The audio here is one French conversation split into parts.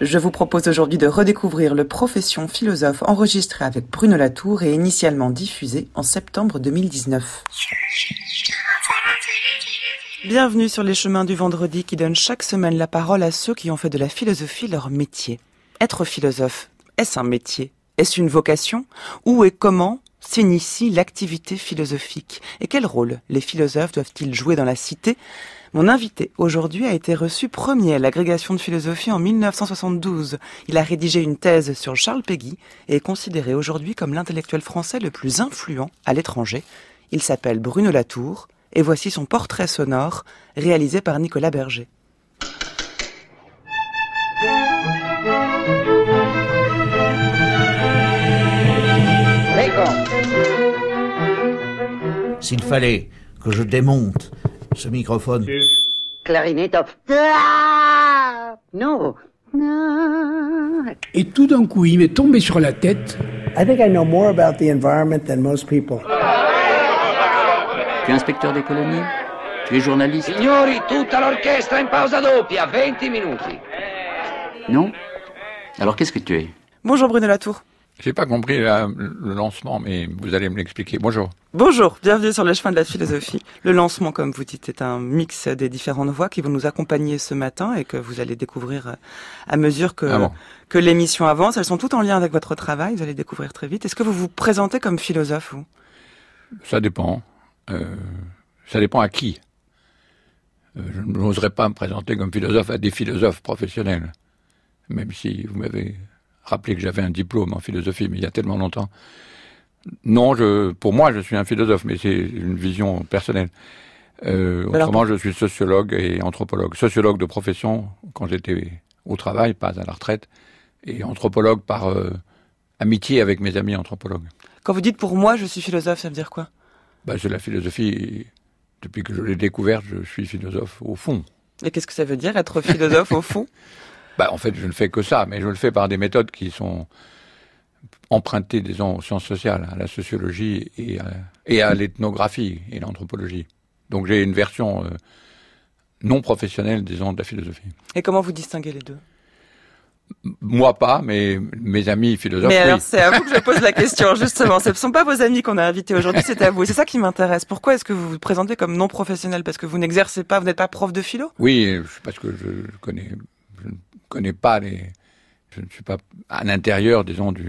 Je vous propose aujourd'hui de redécouvrir le Profession philosophe enregistré avec Bruno Latour et initialement diffusé en septembre 2019. Bienvenue sur les chemins du vendredi qui donnent chaque semaine la parole à ceux qui ont fait de la philosophie leur métier. Être philosophe, est-ce un métier ? Est-ce une vocation ? Où et comment s'initie l'activité philosophique ? Et quel rôle les philosophes doivent-ils jouer dans la cité ? Mon invité aujourd'hui a été reçu premier à l'agrégation de philosophie en 1972. Il a rédigé une thèse sur Charles Péguy et est considéré aujourd'hui comme l'intellectuel français le plus influent à l'étranger. Il s'appelle Bruno Latour et voici son portrait sonore réalisé par Nicolas Berger. S'il fallait que je démonte ce microphone... Clarinette of... No. Et tout d'un coup, il m'est tombé sur la tête. I think I know more about the environment than most people. Tu es inspecteur des colonies? Tu es journaliste? Signori, tutta l'orchestra in pausa doppia, 20 minuti. Non? Alors qu'est-ce que tu es? Bonjour Bruno Latour. J'ai pas compris le lancement, mais vous allez me l'expliquer. Bonjour. Bonjour, bienvenue sur les chemins de la philosophie. Le lancement, comme vous dites, est un mix des différentes voix qui vont nous accompagner ce matin et que vous allez découvrir à mesure que l'émission avance. Elles sont toutes en lien avec votre travail, vous allez découvrir très vite. Est-ce que vous vous présentez comme philosophe, vous ? Ça dépend. Ça dépend à qui. Je n'oserais pas me présenter comme philosophe à des philosophes professionnels, même si vous m'avez rappelé que j'avais un diplôme en philosophie, mais il y a tellement longtemps. Non, pour moi, je suis un philosophe, mais c'est une vision personnelle. Autrement, je suis sociologue et anthropologue. Sociologue de profession, quand j'étais au travail, pas à la retraite, et anthropologue par amitié avec mes amis anthropologues. Quand vous dites « pour moi, je suis philosophe », ça veut dire quoi ? C'est la philosophie. Depuis que je l'ai découverte, je suis philosophe au fond. Et qu'est-ce que ça veut dire, être philosophe au fond ? En fait, je ne fais que ça, mais je le fais par des méthodes qui sont empruntées, disons, aux sciences sociales, à la sociologie et à l'ethnographie et l'anthropologie. Donc j'ai une version non professionnelle, disons, de la philosophie. Et comment vous distinguez les deux ? Moi pas, mais mes amis philosophes. Mais alors oui. c'est à vous que je pose la question, justement. Ce ne sont pas vos amis qu'on a invités aujourd'hui, c'est à vous. Et c'est ça qui m'intéresse. Pourquoi est-ce que vous vous présentez comme non professionnel ? Parce que vous n'exercez pas, vous n'êtes pas prof de philo ? Oui, parce que je ne connais pas je ne suis pas à l'intérieur, disons, du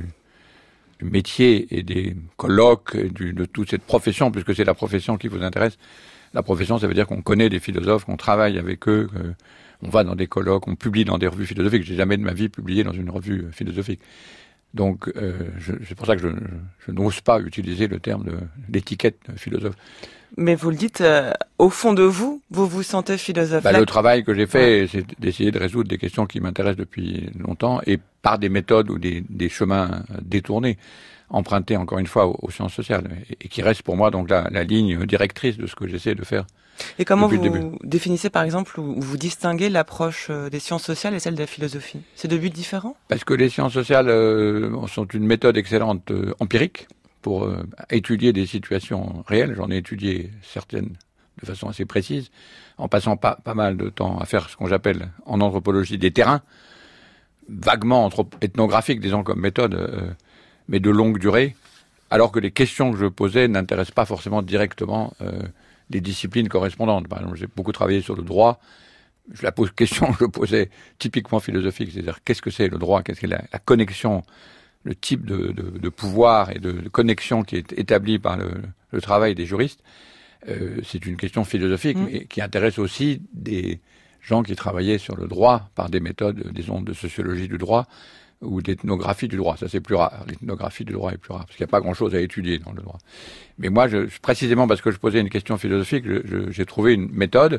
métier et des colloques, de toute cette profession, puisque c'est la profession qui vous intéresse. La profession, ça veut dire qu'on connaît des philosophes, qu'on travaille avec eux, on va dans des colloques, on publie dans des revues philosophiques. J'ai jamais de ma vie publié dans une revue philosophique. Donc, c'est pour ça que je n'ose pas utiliser le terme l'étiquette philosophe. Mais vous le dites, au fond de vous, vous vous sentez philosophe. Le travail que j'ai fait, c'est d'essayer de résoudre des questions qui m'intéressent depuis longtemps et par des méthodes ou des chemins détournés, empruntés encore une fois aux sciences sociales et qui reste pour moi donc la ligne directrice de ce que j'essaie de faire. Et comment vous définissez par exemple ou vous distinguez l'approche des sciences sociales et celle de la philosophie ? C'est deux buts différents ? Parce que les sciences sociales sont une méthode excellente empirique pour étudier des situations réelles. J'en ai étudié certaines de façon assez précise, en passant pas mal de temps à faire ce qu'on j'appelle en anthropologie des terrains, vaguement ethnographiques, disons comme méthode, mais de longue durée, alors que les questions que je posais n'intéressent pas forcément directement les disciplines correspondantes. Par exemple, j'ai beaucoup travaillé sur le droit. La question que je posais typiquement philosophique, c'est-à-dire qu'est-ce que c'est le droit, qu'est-ce que la connexion, le type de pouvoir et de connexion qui est établi par le travail des juristes. C'est une question philosophique, mais qui intéresse aussi des gens qui travaillaient sur le droit par des méthodes, disons, de sociologie du droit ou d'ethnographie du droit. Ça, c'est plus rare. L'ethnographie du droit est plus rare, parce qu'il n'y a pas grand-chose à étudier dans le droit. Mais moi, précisément parce que je posais une question philosophique, j'ai trouvé une méthode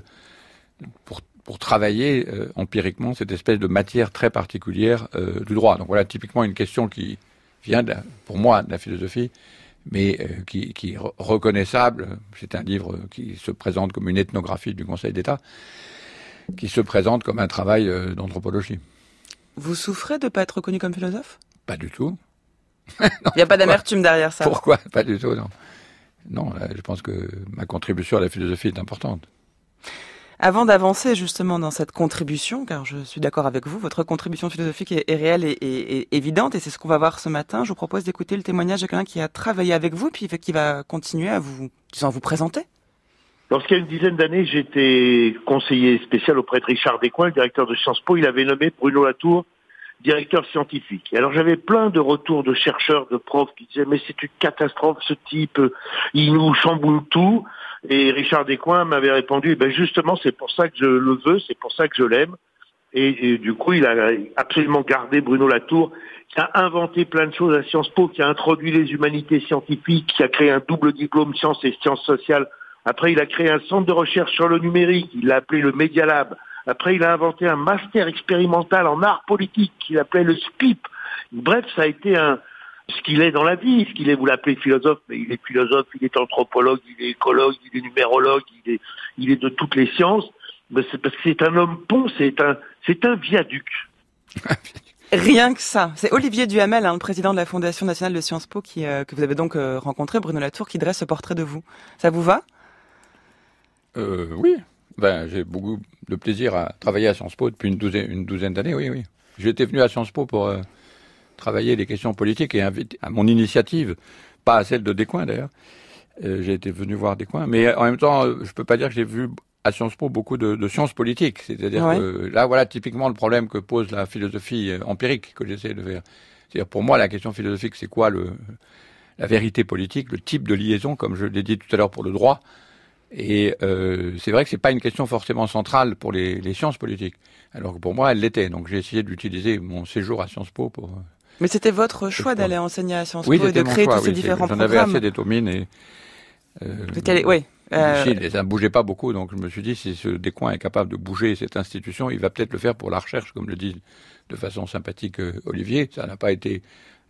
pour travailler empiriquement cette espèce de matière très particulière du droit. Donc voilà, typiquement une question qui vient, pour moi, de la philosophie, mais qui est reconnaissable. C'est un livre qui se présente comme une ethnographie du Conseil d'État, qui se présente comme un travail d'anthropologie. Vous souffrez de ne pas être reconnu comme philosophe ? Pas du tout. Il n'y a pas d'amertume derrière ça. Pourquoi ? Pas du tout, non. Non, je pense que ma contribution à la philosophie est importante. Avant d'avancer justement dans cette contribution, car je suis d'accord avec vous, votre contribution philosophique est réelle et évidente, et c'est ce qu'on va voir ce matin, je vous propose d'écouter le témoignage de quelqu'un qui a travaillé avec vous, puis qui va continuer à vous présenter. Lorsqu'il y a une dizaine d'années, j'étais conseiller spécial auprès de Richard Descoings, le directeur de Sciences Po. Il avait nommé Bruno Latour directeur scientifique. Et alors j'avais plein de retours de chercheurs, de profs qui disaient mais c'est une catastrophe ce type, il nous chamboule tout. Et Richard Descoings m'avait répondu justement c'est pour ça que je le veux, c'est pour ça que je l'aime. Et du coup il a absolument gardé Bruno Latour, qui a inventé plein de choses à Sciences Po, qui a introduit les humanités scientifiques, qui a créé un double diplôme sciences et sciences sociales. Après il a créé un centre de recherche sur le numérique, il l'a appelé le Media Lab. Après, il a inventé un master expérimental en art politique qu'il appelait le SPIP. Bref, ça a été ce qu'il est dans la vie, ce qu'il est, vous l'appelez philosophe, mais il est philosophe, il est anthropologue, il est écologue, il est numérologue, il est de toutes les sciences. Mais c'est parce que c'est un homme pont, c'est un viaduc. Rien que ça. C'est Olivier Duhamel, le président de la Fondation nationale de Sciences Po, que vous avez donc rencontré, Bruno Latour, qui dresse ce portrait de vous. Ça vous va ? Oui. J'ai beaucoup de plaisir à travailler à Sciences Po depuis une douzaine d'années, oui. J'étais venu à Sciences Po pour travailler les questions politiques et invité à mon initiative, pas à celle de Descoings d'ailleurs. J'ai été venu voir Descoings, mais en même temps, je peux pas dire que j'ai vu à Sciences Po beaucoup de sciences politiques. C'est-à-dire que là, voilà typiquement le problème que pose la philosophie empirique que j'essaie de faire. C'est-à-dire pour moi, la question philosophique, c'est quoi la vérité politique, le type de liaison, comme je l'ai dit tout à l'heure pour le droit. Et c'est vrai que c'est pas une question forcément centrale pour les sciences politiques, alors que pour moi elle l'était. Donc j'ai essayé d'utiliser mon séjour à Sciences Po pour. Mais c'était votre choix d'aller enseigner à Sciences Po et de créer tous ces différents programmes. J'en avais assez d'étomines et. Oui. Ça ne bougeait pas beaucoup, donc je me suis dit si ce Descoings est capable de bouger cette institution, il va peut-être le faire pour la recherche, comme le dit de façon sympathique Olivier. Ça n'a pas été,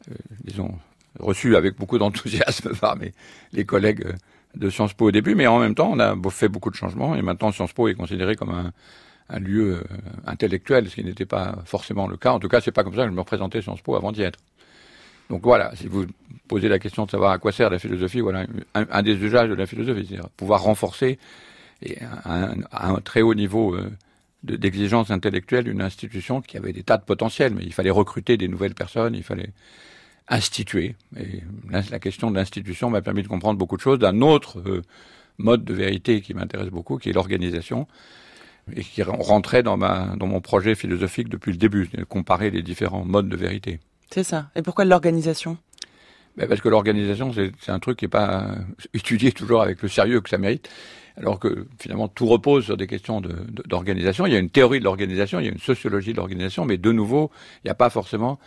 reçu avec beaucoup d'enthousiasme par les collègues de Sciences Po au début, mais en même temps, on a fait beaucoup de changements, et maintenant Sciences Po est considéré comme un lieu intellectuel, ce qui n'était pas forcément le cas. En tout cas, c'est pas comme ça que je me représentais Sciences Po avant d'y être. Donc voilà, si vous posez la question de savoir à quoi sert la philosophie, voilà un des usages de la philosophie, c'est-à-dire pouvoir renforcer et à un très haut niveau d'exigence intellectuelle une institution qui avait des tas de potentiel, mais il fallait recruter des nouvelles personnes, il fallait instituer. Et la question de l'institution m'a permis de comprendre beaucoup de choses d'un autre mode de vérité qui m'intéresse beaucoup, qui est l'organisation, et qui rentrait dans mon projet philosophique depuis le début, de comparer les différents modes de vérité. C'est ça. Et pourquoi l'organisation ? Parce que l'organisation, c'est un truc qui n'est pas étudié toujours avec le sérieux que ça mérite, alors que finalement tout repose sur des questions d'organisation. Il y a une théorie de l'organisation, il y a une sociologie de l'organisation, mais de nouveau, il n'y a pas forcément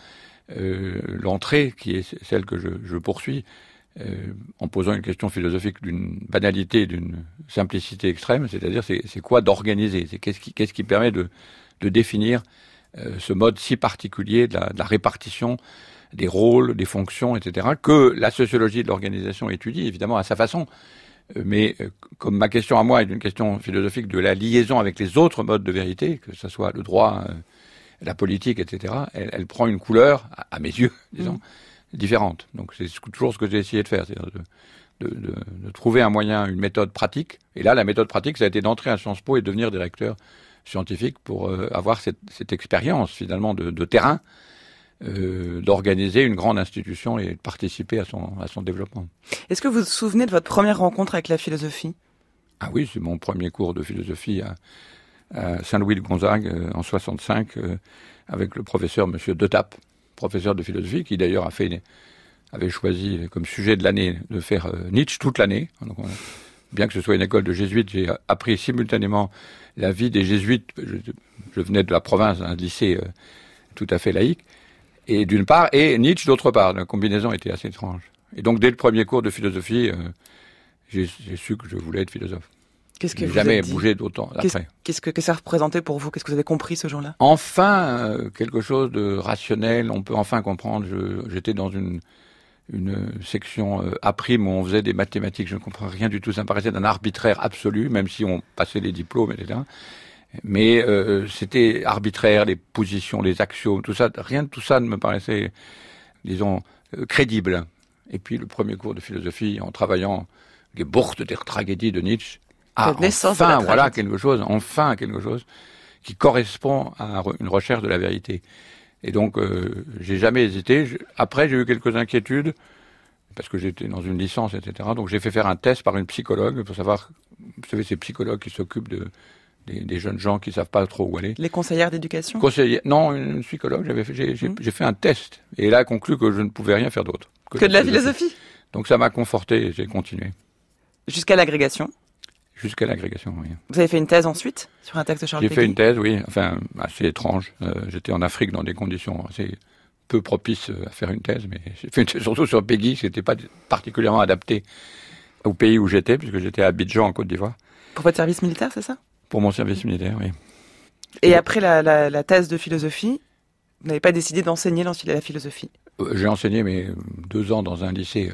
l'entrée qui est celle que je poursuis en posant une question philosophique d'une banalité, d'une simplicité extrême, c'est-à-dire c'est quoi d'organiser, c'est qu'est-ce qui permet de définir ce mode si particulier de la répartition des rôles, des fonctions, etc., que la sociologie de l'organisation étudie, évidemment, à sa façon. Mais comme ma question à moi est une question philosophique de la liaison avec les autres modes de vérité, que ce soit le droit, la politique, etc., elle prend une couleur, à mes yeux, disons, différente. Donc c'est toujours ce que j'ai essayé de faire, c'est-à-dire de trouver un moyen, une méthode pratique. Et là, la méthode pratique, ça a été d'entrer à Sciences Po et de devenir directeur scientifique pour avoir cette expérience, finalement, de terrain, d'organiser une grande institution et de participer à son développement. Est-ce que vous vous souvenez de votre première rencontre avec la philosophie ? Ah oui, c'est mon premier cours de philosophie à Saint-Louis de Gonzague en 65 avec le professeur Monsieur Detap, professeur de philosophie, qui d'ailleurs avait choisi comme sujet de l'année de faire Nietzsche toute l'année. Donc, bien que ce soit une école de jésuites, j'ai appris simultanément la vie des jésuites. Je venais de la province, d'un lycée tout à fait laïque, et d'une part, et Nietzsche d'autre part. La combinaison était assez étrange. Et donc, dès le premier cours de philosophie, j'ai su que je voulais être philosophe. Qu'est-ce que vous jamais bougé d'autant après. Qu'est-ce que ça représentait pour vous ? Qu'est-ce que vous avez compris ce jour-là ? Enfin, quelque chose de rationnel. On peut enfin comprendre. J'étais dans une section A' où on faisait des mathématiques. Je ne comprenais rien du tout. Ça me paraissait d'un arbitraire absolu, même si on passait les diplômes, etc. Mais c'était arbitraire, les positions, les axiomes, tout ça. Rien de tout ça ne me paraissait, disons, crédible. Et puis le premier cours de philosophie, en travaillant les Geburten der Tragödie de Nietzsche, enfin, voilà quelque chose qui correspond à une recherche de la vérité. Et donc, j'ai jamais hésité. Après, j'ai eu quelques inquiétudes, parce que j'étais dans une licence, etc. Donc, j'ai fait faire un test par une psychologue pour savoir, vous savez, ces psychologues qui s'occupent des jeunes gens qui savent pas trop où aller. Les conseillères d'éducation? Non, une psychologue. J'ai fait un test. Et elle a conclu que je ne pouvais rien faire d'autre. Que de la philosophie. Donc, ça m'a conforté et j'ai continué. Jusqu'à l'agrégation? Jusqu'à l'agrégation, oui. Vous avez fait une thèse ensuite sur un texte de Charles Péguy? J'ai fait une thèse, oui, enfin assez étrange. J'étais en Afrique dans des conditions assez peu propices à faire une thèse, mais j'ai fait une thèse surtout sur Péguy, qui n'était pas particulièrement adapté au pays où j'étais, puisque j'étais à Abidjan, en Côte d'Ivoire. Pour votre service militaire, c'est ça? Pour mon service militaire, oui. Et après la thèse de philosophie, vous n'avez pas décidé d'enseigner la philosophie? J'ai enseigné, mais 2 ans dans un lycée...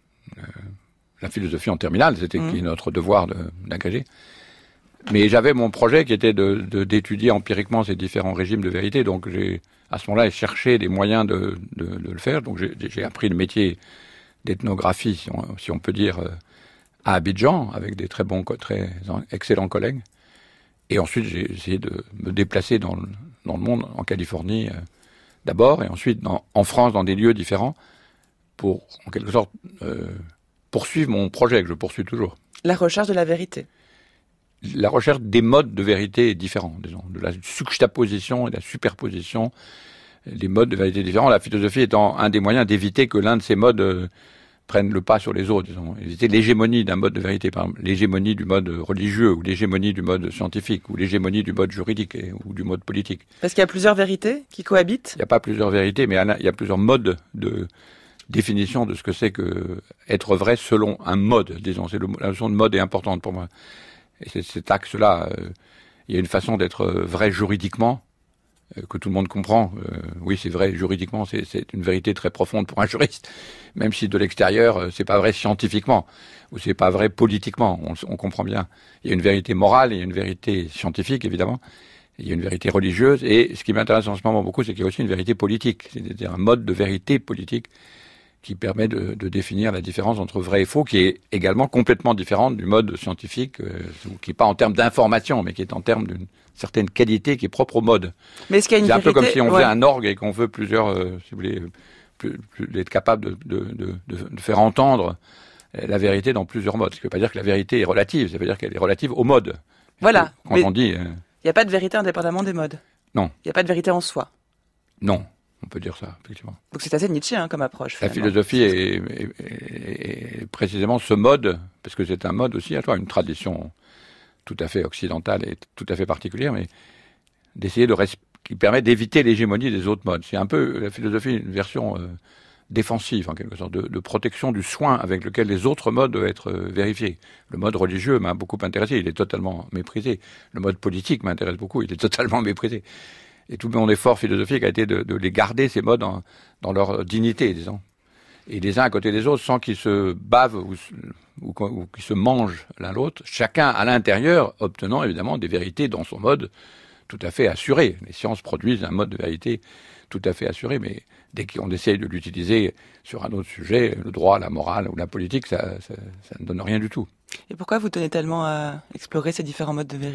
la philosophie en terminale, c'était qui est notre devoir d'agréger. Mais j'avais mon projet qui était d'étudier empiriquement ces différents régimes de vérité. Donc j'ai, à ce moment-là, cherché des moyens de le faire. Donc j'ai appris le métier d'ethnographie, si on peut dire, à Abidjan, avec des très excellents collègues. Et ensuite, j'ai essayé de me déplacer dans le monde, en Californie d'abord, et ensuite en France, dans des lieux différents, pour, en quelque sorte... poursuivre mon projet, que je poursuis toujours. La recherche de la vérité. La recherche des modes de vérité différents, disons, de la juxtaposition et de la superposition des modes de vérité différents, la philosophie étant un des moyens d'éviter que l'un de ces modes prenne le pas sur les autres, disons. Éviter l'hégémonie d'un mode de vérité, par exemple, l'hégémonie du mode religieux, ou l'hégémonie du mode scientifique, ou l'hégémonie du mode juridique, ou du mode politique. Parce qu'il y a plusieurs vérités qui cohabitent? Il n'y a pas plusieurs vérités, mais il y a plusieurs modes de définition de ce que c'est que être vrai selon un mode, disons. La notion de mode est importante pour moi. Et c'est cet axe-là. Il y a une façon d'être vrai juridiquement que tout le monde comprend. Oui, c'est vrai juridiquement, c'est une vérité très profonde pour un juriste. Même si de l'extérieur, c'est pas vrai scientifiquement ou c'est pas vrai politiquement. On comprend bien. Il y a une vérité morale, il y a une vérité scientifique, évidemment. Il y a une vérité religieuse. Et ce qui m'intéresse en ce moment beaucoup, c'est qu'il y a aussi une vérité politique. C'est-à-dire un mode de vérité politique qui permet de définir la différence entre vrai et faux, qui est également complètement différente du mode scientifique, qui n'est pas en termes d'information, mais qui est en termes d'une certaine qualité qui est propre au mode. Mais est-ce qu'il y a une C'est un vérité... peu comme si on faisait un orgue et qu'on veut plusieurs, si vous voulez, d'être capable de faire entendre la vérité dans plusieurs modes. Ce qui ne veut pas dire que la vérité est relative, ça veut dire qu'elle est relative au mode. Voilà. Quand on dit... Il n'y a pas de vérité indépendamment des modes. Non. Il n'y a pas de vérité en soi. Non. On peut dire ça, effectivement. Donc c'est assez Nietzschéen comme approche. La philosophie est précisément ce mode, parce que c'est un mode aussi, à toi, une tradition tout à fait occidentale et tout à fait particulière, mais d'essayer qui permet d'éviter l'hégémonie des autres modes. C'est un peu, la philosophie, une version défensive, en quelque sorte, de protection du soin avec lequel les autres modes doivent être vérifiés. Le mode religieux m'a beaucoup intéressé, il est totalement méprisé. Le mode politique m'intéresse beaucoup, il est totalement méprisé. Et tout mon effort philosophique a été de les garder, ces modes, dans leur dignité, disons. Et les uns à côté des autres, sans qu'ils se bavent ou qu'ils se mangent l'un l'autre, chacun à l'intérieur obtenant évidemment des vérités dans son mode tout à fait assuré. Les sciences produisent un mode de vérité tout à fait assuré, mais dès qu'on essaye de l'utiliser sur un autre sujet, le droit, la morale ou la politique, ça ne donne rien du tout. Et pourquoi vous tenez tellement à explorer ces différents modes de vérité ?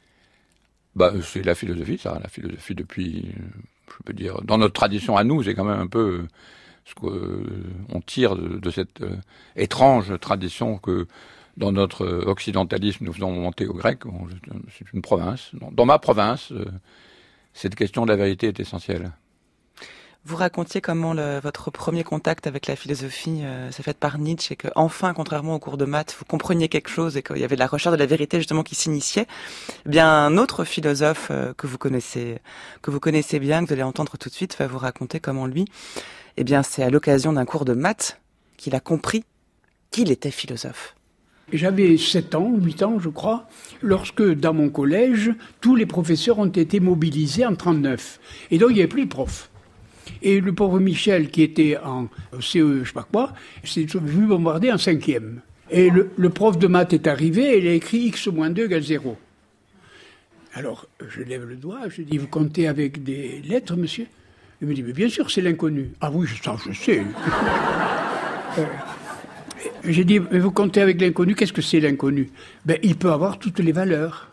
C'est la philosophie, ça. La philosophie depuis, je peux dire, dans notre tradition à nous, c'est quand même un peu ce qu'on tire de cette étrange tradition que dans notre occidentalisme nous faisons monter aux Grecs. C'est une province. Dans ma province, cette question de la vérité est essentielle. Vous racontiez comment votre premier contact avec la philosophie s'est fait par Nietzsche et que enfin, contrairement au cours de maths, vous compreniez quelque chose et qu'il y avait de la recherche de la vérité justement qui s'initiait. Eh bien, un autre philosophe que vous connaissez bien, que vous allez entendre tout de suite, va vous raconter comment lui, eh bien, c'est à l'occasion d'un cours de maths qu'il a compris qu'il était philosophe. J'avais 7 ans, 8 ans, je crois, lorsque, dans mon collège, tous les professeurs ont été mobilisés en 1939. Et donc, il n'y avait plus de profs. Et le pauvre Michel, qui était en CE, je sais pas quoi, s'est vu bombarder en 5e. Et le prof de maths est arrivé et il a écrit x moins 2 égale 0. Alors, je lève le doigt, je dis, vous comptez avec des lettres, monsieur ? Il me dit, mais bien sûr, c'est l'inconnu. Ah oui, ça, je sais. J'ai dit, mais vous comptez avec l'inconnu, qu'est-ce que c'est l'inconnu? Il peut avoir toutes les valeurs.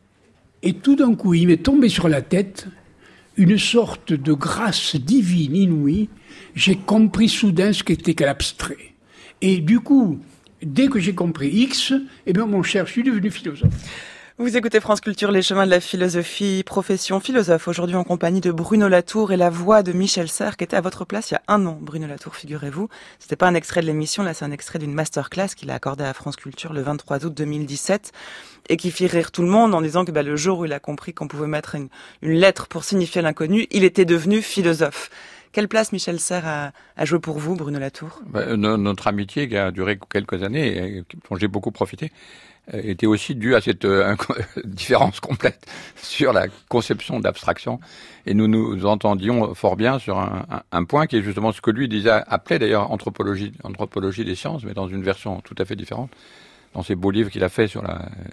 Et tout d'un coup, il m'est tombé sur la tête une sorte de grâce divine inouïe. J'ai compris soudain ce qu'était que l'abstrait. Et du coup, dès que j'ai compris X, mon cher, je suis devenu philosophe. Vous écoutez France Culture, les chemins de la philosophie, profession philosophe, aujourd'hui en compagnie de Bruno Latour et la voix de Michel Serres, qui était à votre place il y a 1 an, Bruno Latour, figurez-vous. C'était pas un extrait de l'émission, là c'est un extrait d'une masterclass qu'il a accordée à France Culture le 23 août 2017, et qui fit rire tout le monde en disant que le jour où il a compris qu'on pouvait mettre une lettre pour signifier l'inconnu, il était devenu philosophe. Quelle place Michel Serres a joué pour vous, Bruno Latour? Notre amitié, qui a duré quelques années, et dont j'ai beaucoup profité, était aussi due à cette différence complète sur la conception d'abstraction. Et nous nous entendions fort bien sur un point qui est justement ce que lui appelait d'ailleurs anthropologie des sciences, mais dans une version tout à fait différente. Dans ces beaux livres qu'il a fait sur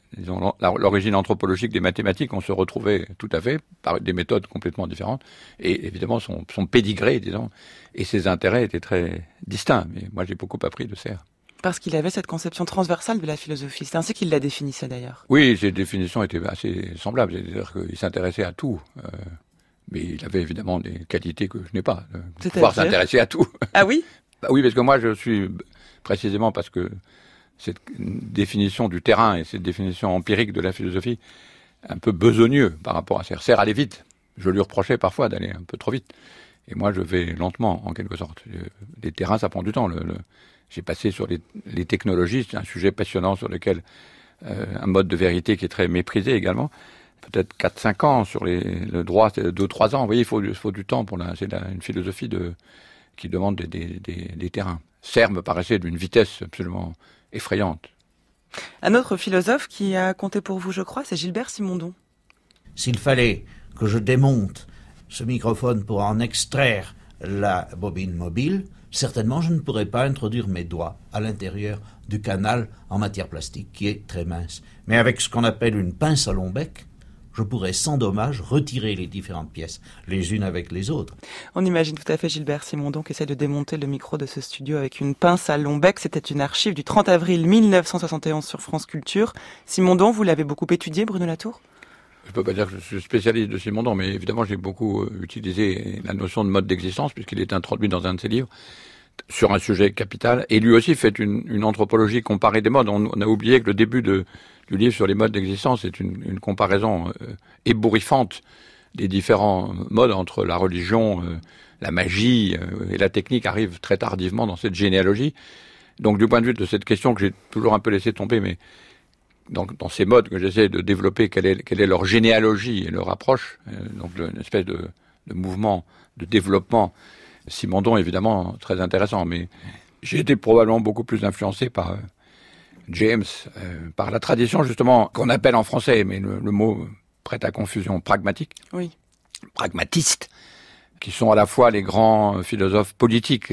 l'origine anthropologique des mathématiques, on se retrouvait tout à fait par des méthodes complètement différentes. Et évidemment, son pédigré, disons, et ses intérêts étaient très distincts. Mais moi, j'ai beaucoup appris de Serres. Parce qu'il avait cette conception transversale de la philosophie. C'est ainsi qu'il la définissait d'ailleurs. Oui, ses définitions étaient assez semblables. C'est-à-dire qu'il s'intéressait à tout. Mais il avait évidemment des qualités que je n'ai pas. De pouvoir s'intéresser à tout. Ah oui? Oui, parce que moi, je suis précisément parce que cette définition du terrain et cette définition empirique de la philosophie un peu besogneux par rapport à Serres. Serres allait vite. Je lui reprochais parfois d'aller un peu trop vite. Et moi, je vais lentement, en quelque sorte. Les terrains, ça prend du temps. J'ai passé sur les technologies, c'est un sujet passionnant sur lequel un mode de vérité qui est très méprisé également. Peut-être 4-5 ans sur le droit, c'est 2-3 ans. Vous voyez, il faut du temps pour c'est une philosophie qui demande des terrains. Serres me paraissait d'une vitesse absolument effrayante. Un autre philosophe qui a compté pour vous, je crois, c'est Gilbert Simondon. S'il fallait que je démonte ce microphone pour en extraire la bobine mobile, certainement je ne pourrais pas introduire mes doigts à l'intérieur du canal en matière plastique qui est très mince. Mais avec ce qu'on appelle une pince à long bec, je pourrais sans dommage retirer les différentes pièces, les unes avec les autres. On imagine tout à fait Gilbert Simondon qui essaie de démonter le micro de ce studio avec une pince à long bec. C'était une archive du 30 avril 1971 sur France Culture. Simondon, vous l'avez beaucoup étudié, Bruno Latour? Je ne peux pas dire que je suis spécialiste de Simondon, mais évidemment j'ai beaucoup utilisé la notion de mode d'existence puisqu'il est introduit dans un de ses livres sur un sujet capital. Et lui aussi fait une anthropologie comparée des modes. On a oublié que le début du livre sur les modes d'existence est une comparaison ébouriffante des différents modes entre la religion, la magie et la technique arrive très tardivement dans cette généalogie. Donc du point de vue de cette question que j'ai toujours un peu laissé tomber, mais dans ces modes que j'essaie de développer, quelle est leur généalogie et leur approche, donc une espèce de mouvement de développement. Simondon, évidemment, très intéressant, mais j'ai été probablement beaucoup plus influencé par James, par la tradition, justement, qu'on appelle en français, mais le mot prête à confusion, pragmatique, oui. Pragmatistes, qui sont à la fois les grands philosophes politiques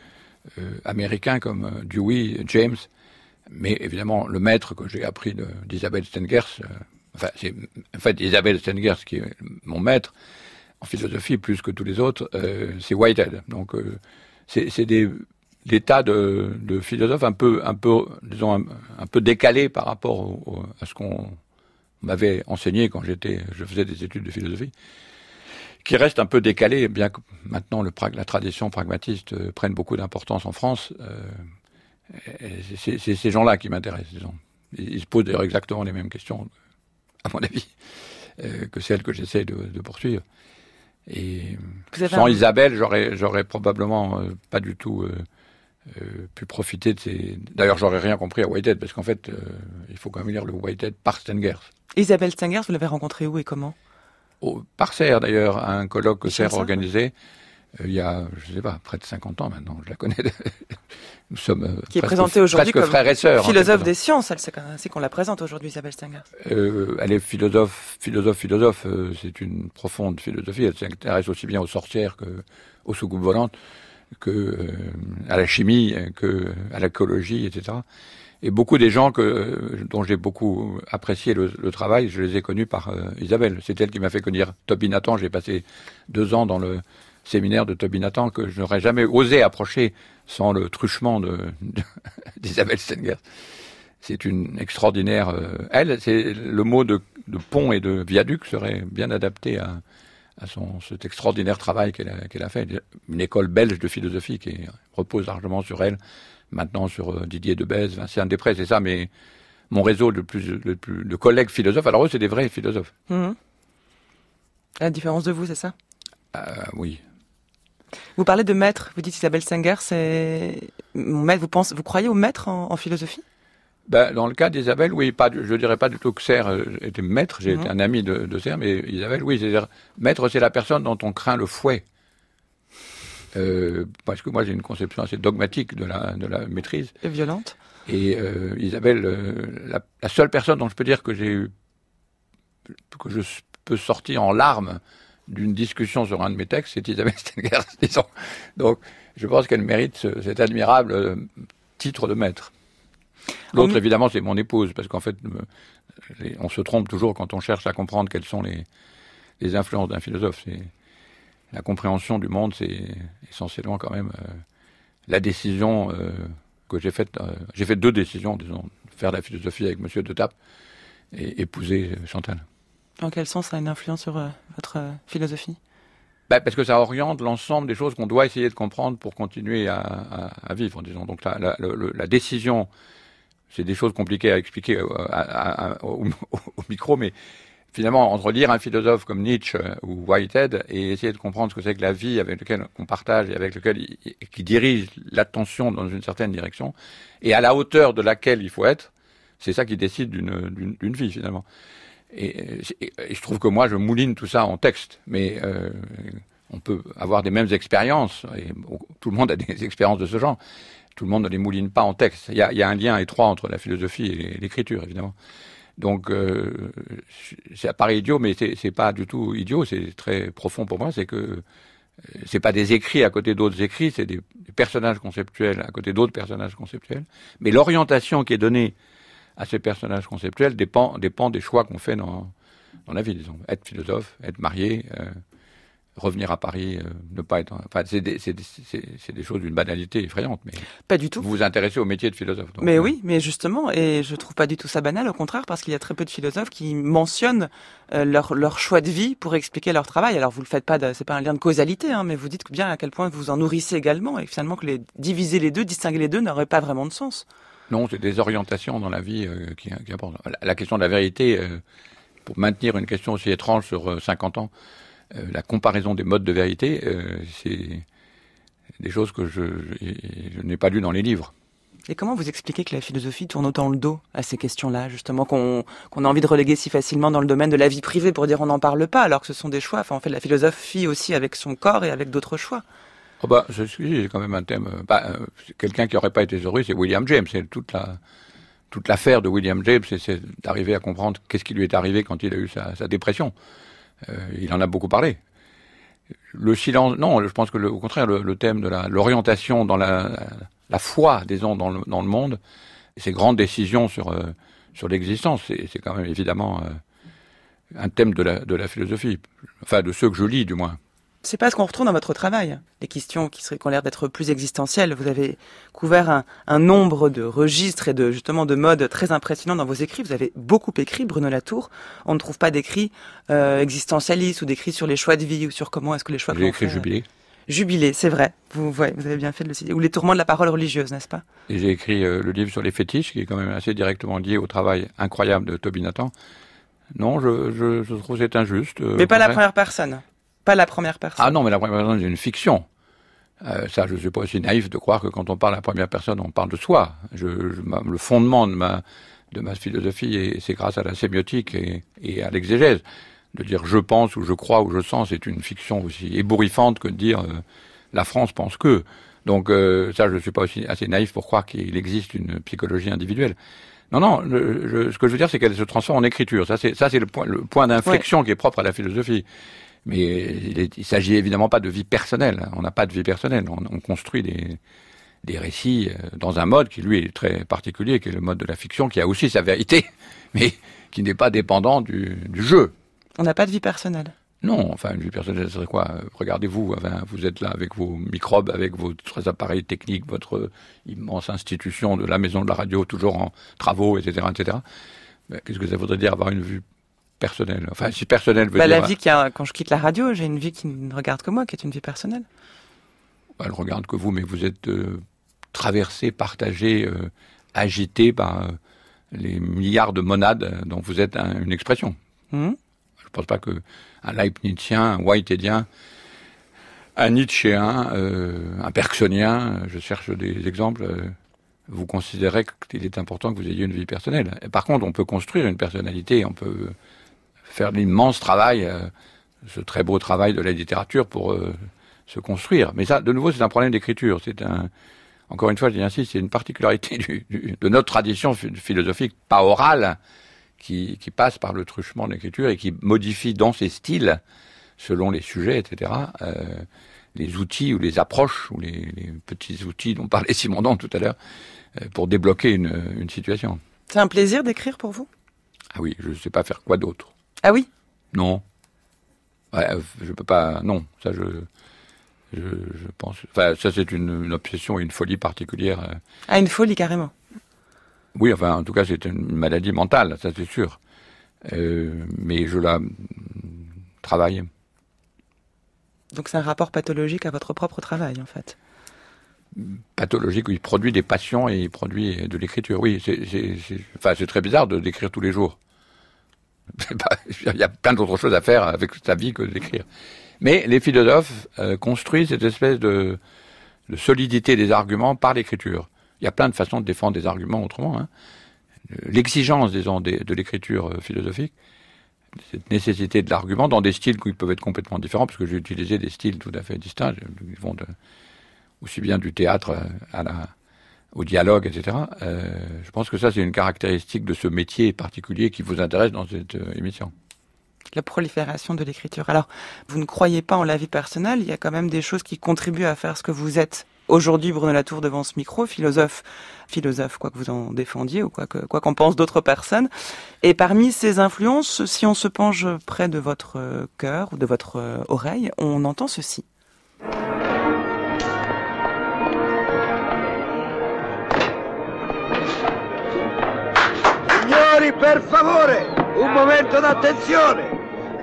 américains comme Dewey, James, mais évidemment, le maître que j'ai appris d'Isabelle Stengers, c'est en fait Isabelle Stengers qui est mon maître en philosophie plus que tous les autres, c'est Whitehead. Donc c'est des tas de philosophes un peu disons un peu décalés par rapport à ce qu'on m'avait enseigné quand je faisais des études de philosophie, qui restent un peu décalés, bien que maintenant la tradition pragmatiste prenne beaucoup d'importance en France. C'est ces gens-là qui m'intéressent, disons. Ils se posent d'ailleurs exactement les mêmes questions, à mon avis, que celles que j'essaie de poursuivre. Et sans Isabelle, j'aurais probablement pas du tout pu profiter de ces... D'ailleurs, j'aurais rien compris à Whitehead, parce qu'en fait, il faut quand même lire le Whitehead par Stengers. Isabelle Stengers, vous l'avez rencontrée où et comment? Par Serres, d'ailleurs, à un colloque que Serres organisait. Il y a, je ne sais pas, près de 50 ans maintenant, je la connais. Nous sommes qui est présentée aujourd'hui comme frères et sœurs, philosophe des sciences, c'est ainsi qu'on la présente aujourd'hui, Isabelle Stengers. Elle est philosophe. C'est une profonde philosophie. Elle s'intéresse aussi bien aux sorcières qu'aux soucoupes volantes, à la chimie, à l'écologie, etc. Et beaucoup des gens dont j'ai beaucoup apprécié le travail, je les ai connus par Isabelle. C'est elle qui m'a fait connaître Tobin Nathan. J'ai passé 2 ans dans séminaire de Toby Nathan que je n'aurais jamais osé approcher sans le truchement d'Isabelle Stengers. C'est une extraordinaire... c'est le mot de pont et de viaduc serait bien adapté à cet extraordinaire travail qu'elle a fait. Une école belge de philosophie qui repose largement sur elle, maintenant sur Didier Debèze, Vincent Després, c'est ça, mais mon réseau de collègues philosophes, alors eux, c'est des vrais philosophes. Mmh. À la différence de vous, c'est ça ? Oui. Vous parlez de maître, vous dites Isabelle Stengers, c'est mon maître. Vous croyez au maître en philosophie ? Dans le cas d'Isabelle, oui, je dirais pas du tout que Serre était maître, j'ai été un ami de Serre, mais Isabelle, oui, c'est-à-dire, maître, c'est la personne dont on craint le fouet. Parce que moi, j'ai une conception assez dogmatique de la maîtrise. Et violente. Et Isabelle, la seule personne dont je peux dire que je peux sortir en larmes d'une discussion sur un de mes textes, c'est Isabelle Stengers, disons. Donc, je pense qu'elle mérite cet admirable titre de maître. L'autre, évidemment, c'est mon épouse, parce qu'en fait, on se trompe toujours quand on cherche à comprendre quelles sont les influences d'un philosophe. La compréhension du monde, c'est essentiellement quand même la décision que j'ai faite. J'ai fait 2 décisions, disons, faire de la philosophie avec Monsieur de Tappe et épouser Chantal. En quel sens ça a une influence sur votre philosophie ? Parce que ça oriente l'ensemble des choses qu'on doit essayer de comprendre pour continuer à vivre, disons. Donc la décision... C'est des choses compliquées à expliquer au micro, mais finalement, entre lire un philosophe comme Nietzsche ou Whitehead et essayer de comprendre ce que c'est que la vie avec laquelle on partage et avec laquelle qui dirige l'attention dans une certaine direction, et à la hauteur de laquelle il faut être, c'est ça qui décide d'une vie, finalement. Et je trouve que moi, je mouline tout ça en texte, mais on peut avoir des mêmes expériences, et tout le monde a des expériences de ce genre. Tout le monde ne les mouline pas en texte. Il y a un lien étroit entre la philosophie et l'écriture, évidemment. Donc, ça paraît idiot, mais c'est pas du tout idiot. C'est très profond pour moi. C'est que c'est pas des écrits à côté d'autres écrits, c'est des personnages conceptuels à côté d'autres personnages conceptuels. Mais l'orientation qui est donnée à ces personnages conceptuels dépend des choix qu'on fait dans la vie, disons. Être philosophe, être marié, revenir à Paris, ne pas être... Enfin, c'est des choses d'une banalité effrayante, mais... Pas du tout. Vous vous intéressez au métier de philosophe. Donc, mais oui, mais justement, et je trouve pas du tout ça banal, au contraire, parce qu'il y a très peu de philosophes qui mentionnent leur choix de vie pour expliquer leur travail. Alors vous le faites pas, c'est pas un lien de causalité, hein, mais vous dites bien à quel point vous en nourrissez également, et finalement que diviser les deux, distinguer les deux n'aurait pas vraiment de sens. Non, c'est des orientations dans la vie qui apportent. La question de la vérité, pour maintenir une question aussi étrange sur 50 ans, la comparaison des modes de vérité, c'est des choses que je n'ai pas lues dans les livres. Et comment vous expliquez que la philosophie tourne autant le dos à ces questions-là, justement, qu'on a envie de reléguer si facilement dans le domaine de la vie privée pour dire on n'en parle pas, alors que ce sont des choix. Enfin, on fait de la philosophie aussi avec son corps et avec d'autres choix. C'est quand même un thème... quelqu'un qui n'aurait pas été heureux, c'est William James. C'est toute l'affaire de William James, c'est d'arriver à comprendre qu'est-ce qui lui est arrivé quand il a eu sa dépression. Il en a beaucoup parlé. Le silence, non, je pense que au contraire, le thème de l'orientation dans la foi, disons, dans le monde, ces grandes décisions sur l'existence, c'est quand même évidemment un thème de la philosophie, enfin de ceux que je lis du moins. C'est pas ce qu'on retrouve dans votre travail. Les questions qui ont l'air d'être plus existentielles. Vous avez couvert un nombre de registres et justement de modes très impressionnants dans vos écrits. Vous avez beaucoup écrit, Bruno Latour. On ne trouve pas d'écrits existentialistes ou d'écrits sur les choix de vie ou sur comment est-ce que les choix... J'ai écrit Jubilé. Jubilé, c'est vrai. Vous avez bien fait de le citer. Ou les tourments de la parole religieuse, n'est-ce pas ? Et j'ai écrit le livre sur les fétiches, qui est quand même assez directement lié au travail incroyable de Toby Nathan. Non, je trouve que c'est injuste. Mais pas la première personne. Pas la première personne. Ah non, mais la première personne, c'est une fiction. Ça, je ne suis pas aussi naïf de croire que quand on parle à la première personne, on parle de soi. Le fondement de ma philosophie, c'est grâce à la sémiotique et à l'exégèse. De dire je pense ou je crois ou je sens, c'est une fiction aussi ébouriffante que de dire la France pense que. Donc ça, je ne suis pas aussi assez naïf pour croire qu'il existe une psychologie individuelle. Non, ce que je veux dire, c'est qu'elle se transforme en écriture. Ça, c'est le point d'inflexion qui est propre à la philosophie. Mais il s'agit évidemment pas de vie personnelle. On n'a pas de vie personnelle. On construit des récits dans un mode qui, lui, est très particulier, qui est le mode de la fiction, qui a aussi sa vérité, mais qui n'est pas dépendant du jeu. On n'a pas de vie personnelle. Non, enfin, une vie personnelle, ce serait quoi? Regardez-vous, enfin, vous êtes là avec vos microbes, avec vos appareils techniques, votre immense institution de la maison de la radio, toujours en travaux, etc., etc. Mais qu'est-ce que ça voudrait dire avoir une vie personnelle? Enfin, si personnelle veut dire... La vie quand je quitte la radio, j'ai une vie qui ne regarde que moi, qui est une vie personnelle. Elle regarde que vous, mais vous êtes traversé, partagé, agité par les milliards de monades dont vous êtes une expression. Je ne pense pas qu'un Leibnizien, un Whiteheadien, un Nietzschéen, un Bergsonien, je cherche des exemples, vous considérez qu'il est important que vous ayez une vie personnelle. Et par contre, on peut construire une personnalité, on peut faire l'immense travail, ce très beau travail de la littérature pour se construire. Mais ça, de nouveau, c'est un problème d'écriture. Encore une fois, j'insiste, c'est une particularité de notre tradition philosophique, pas orale, qui passe par le truchement de l'écriture et qui modifie dans ses styles, selon les sujets, etc., les outils ou les approches, ou les petits outils dont parlait Simondon tout à l'heure, pour débloquer une situation. C'est un plaisir d'écrire pour vous? Ah oui, je ne sais pas faire quoi d'autre. Ah oui? Non. Ouais, je peux pas... Non, ça je pense... Enfin, ça c'est une obsession et une folie particulière. Ah, une folie carrément. Oui, enfin, en tout cas, c'est une maladie mentale, ça c'est sûr. Mais je la travaille. Donc c'est un rapport pathologique à votre propre travail, en fait. Pathologique, oui, il produit des passions et il produit de l'écriture. Oui, c'est très bizarre d'écrire tous les jours. Il y a plein d'autres choses à faire avec sa vie que d'écrire. Mais les philosophes construisent cette espèce de solidité des arguments par l'écriture. Il y a plein de façons de défendre des arguments autrement. Hein. L'exigence, disons, de l'écriture philosophique, cette nécessité de l'argument dans des styles qui peuvent être complètement différents, parce que j'ai utilisé des styles tout à fait distincts, qui vont aussi bien du théâtre au dialogue, etc. Je pense que ça, c'est une caractéristique de ce métier particulier qui vous intéresse dans cette émission. La prolifération de l'écriture. Alors, vous ne croyez pas en la vie personnelle, il y a quand même des choses qui contribuent à faire ce que vous êtes aujourd'hui, Bruno Latour, devant ce micro, philosophe, quoi que vous en défendiez, ou quoi qu'en pensent d'autres personnes. Et parmi ces influences, si on se penche près de votre cœur ou de votre oreille, on entend ceci. Signori, per favore, un momento d'attenzione.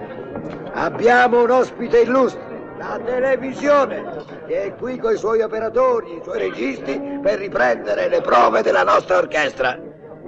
Abbiamo un ospite illustre, la televisione, che è qui con i suoi operatori, i suoi registi, per riprendere le prove della nostra orchestra.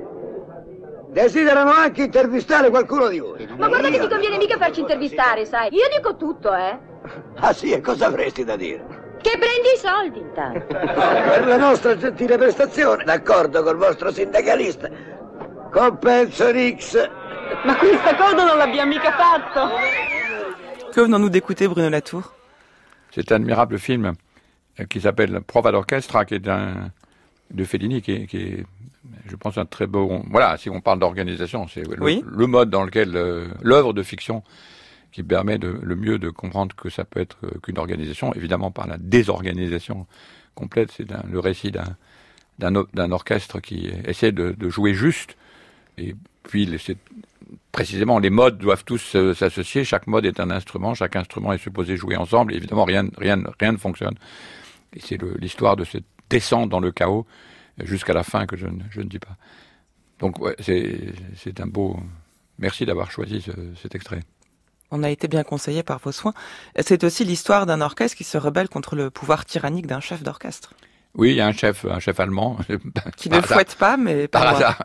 Desiderano anche intervistare qualcuno di voi. Ma guarda che ti conviene mica farci intervistare, sai? Io dico tutto, Ah sì, e cosa avresti da dire? Che prendi i soldi, intanto. Per la nostra gentile prestazione, d'accordo col vostro sindacalista. Compenso X. Ma questo accordo non l'abbiamo mica fatto. Que venons-nous d'écouter, Bruno Latour? C'est un admirable film qui s'appelle Prova d'orchestra, qui est de Fellini, qui est, je pense, un très beau... Voilà, si on parle d'organisation, c'est le mode dans lequel l'œuvre de fiction qui permet le mieux de comprendre que ça peut être qu'une organisation, évidemment par la désorganisation complète. C'est le récit d'un orchestre qui essaie de jouer juste. Et puis, précisément, les modes doivent tous s'associer. Chaque mode est un instrument. Chaque instrument est supposé jouer ensemble. Et évidemment, rien ne fonctionne. Et c'est l'histoire de cette descente dans le chaos jusqu'à la fin que je ne dis pas. Donc, ouais, c'est un beau... Merci d'avoir choisi cet extrait. On a été bien conseillé par vos soins. C'est aussi l'histoire d'un orchestre qui se rebelle contre le pouvoir tyrannique d'un chef d'orchestre. Oui, il y a un chef allemand. Qui ne fouette pas, mais par hasard.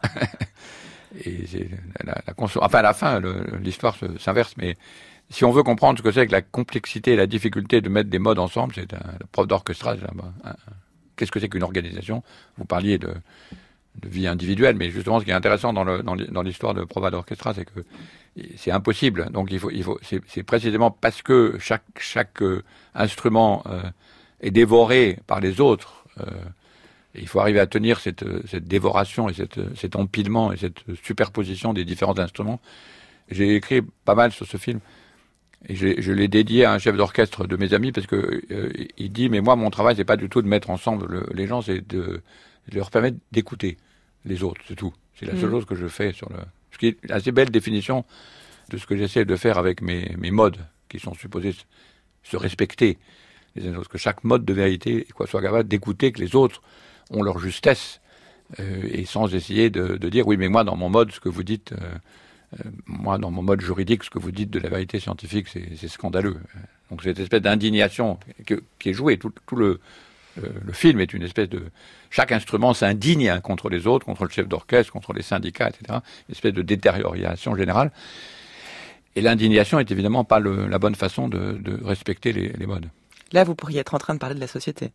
Et c'est à la fin, l'histoire s'inverse. Mais si on veut comprendre ce que c'est que la complexité et la difficulté de mettre des modes ensemble, c'est le prof d'orchestre. Qu'est-ce que c'est qu'une organisation? Vous parliez de vie individuelle, mais justement, ce qui est intéressant dans l'histoire de Prova d'orchestra, c'est que c'est impossible. Donc, c'est précisément parce que chaque instrument est dévoré par les autres. Et il faut arriver à tenir cette dévoration et cet empilement et cette superposition des différents instruments. J'ai écrit pas mal sur ce film et je l'ai dédié à un chef d'orchestre de mes amis parce que il dit mais moi mon travail c'est pas du tout de mettre ensemble les gens, c'est de leur permettre d'écouter les autres, c'est tout. C'est la seule chose que je fais ce qui est une assez belle définition de ce que j'essaie de faire avec mes modes qui sont supposés se respecter les uns les autres, que chaque mode de vérité soit capable d'écouter que les autres ont leur justesse, et sans essayer de dire oui mais moi dans mon mode ce que vous dites, moi dans mon mode juridique ce que vous dites de la vérité scientifique c'est scandaleux. Donc cette espèce d'indignation qui est jouée, tout le film est une espèce de... Chaque instrument s'indigne contre les autres, contre le chef d'orchestre, contre les syndicats, etc. Une espèce de détérioration générale. Et l'indignation est évidemment pas la bonne façon de respecter les modes. Là, vous pourriez être en train de parler de la société.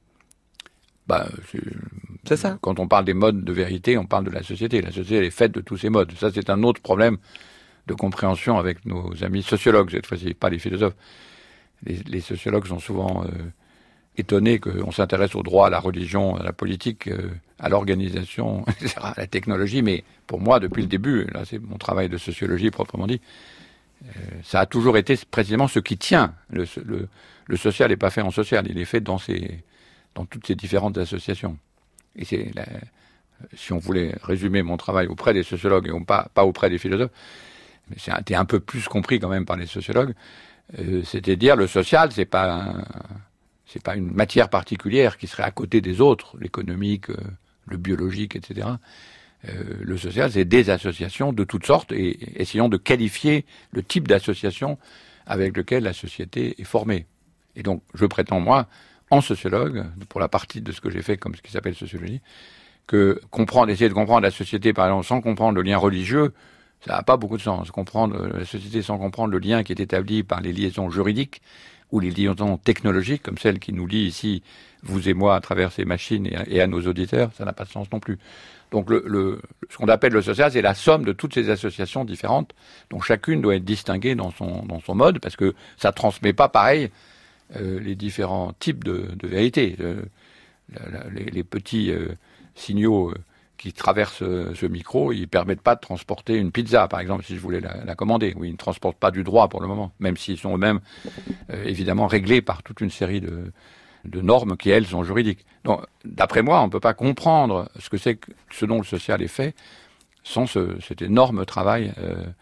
C'est ça. Quand on parle des modes de vérité, on parle de la société. La société, elle est faite de tous ces modes. Ça, c'est un autre problème de compréhension avec nos amis sociologues, cette fois-ci, pas les philosophes. Les sociologues sont souvent étonnés qu'on s'intéresse au droit, à la religion, à la politique, à l'organisation, etc., à la technologie. Mais pour moi, depuis le début, là, c'est mon travail de sociologie proprement dit, ça a toujours été précisément ce qui tient. Le social n'est pas fait en social, il est fait dans toutes ces différentes associations. Et si on voulait résumer mon travail auprès des sociologues et pas auprès des philosophes, mais c'était un peu plus compris quand même par les sociologues, c'était dire le social, c'est pas une matière particulière qui serait à côté des autres, l'économique, le biologique, etc. Le social, c'est des associations de toutes sortes, et essayons de qualifier le type d'association avec lequel la société est formée. Et donc, je prétends, moi, en sociologue, pour la partie de ce que j'ai fait comme ce qui s'appelle sociologie, que essayer de comprendre la société, par exemple, sans comprendre le lien religieux, ça n'a pas beaucoup de sens. Comprendre la société sans comprendre le lien qui est établi par les liaisons juridiques ou les liaisons technologiques, comme celle qui nous lie ici, vous et moi, à travers ces machines et à nos auditeurs, ça n'a pas de sens non plus. Donc ce qu'on appelle le social, c'est la somme de toutes ces associations différentes, dont chacune doit être distinguée dans son mode, parce que ça transmet pas pareil les différents types de vérité. Les petits signaux qui traversent ce micro, ils permettent pas de transporter une pizza, par exemple, si je voulais la commander. Oui, ils ne transportent pas du droit pour le moment, même s'ils sont eux-mêmes évidemment réglés par toute une série de normes qui, elles, sont juridiques. Donc, d'après moi, on ne peut pas comprendre ce dont le social est fait sans cet énorme travail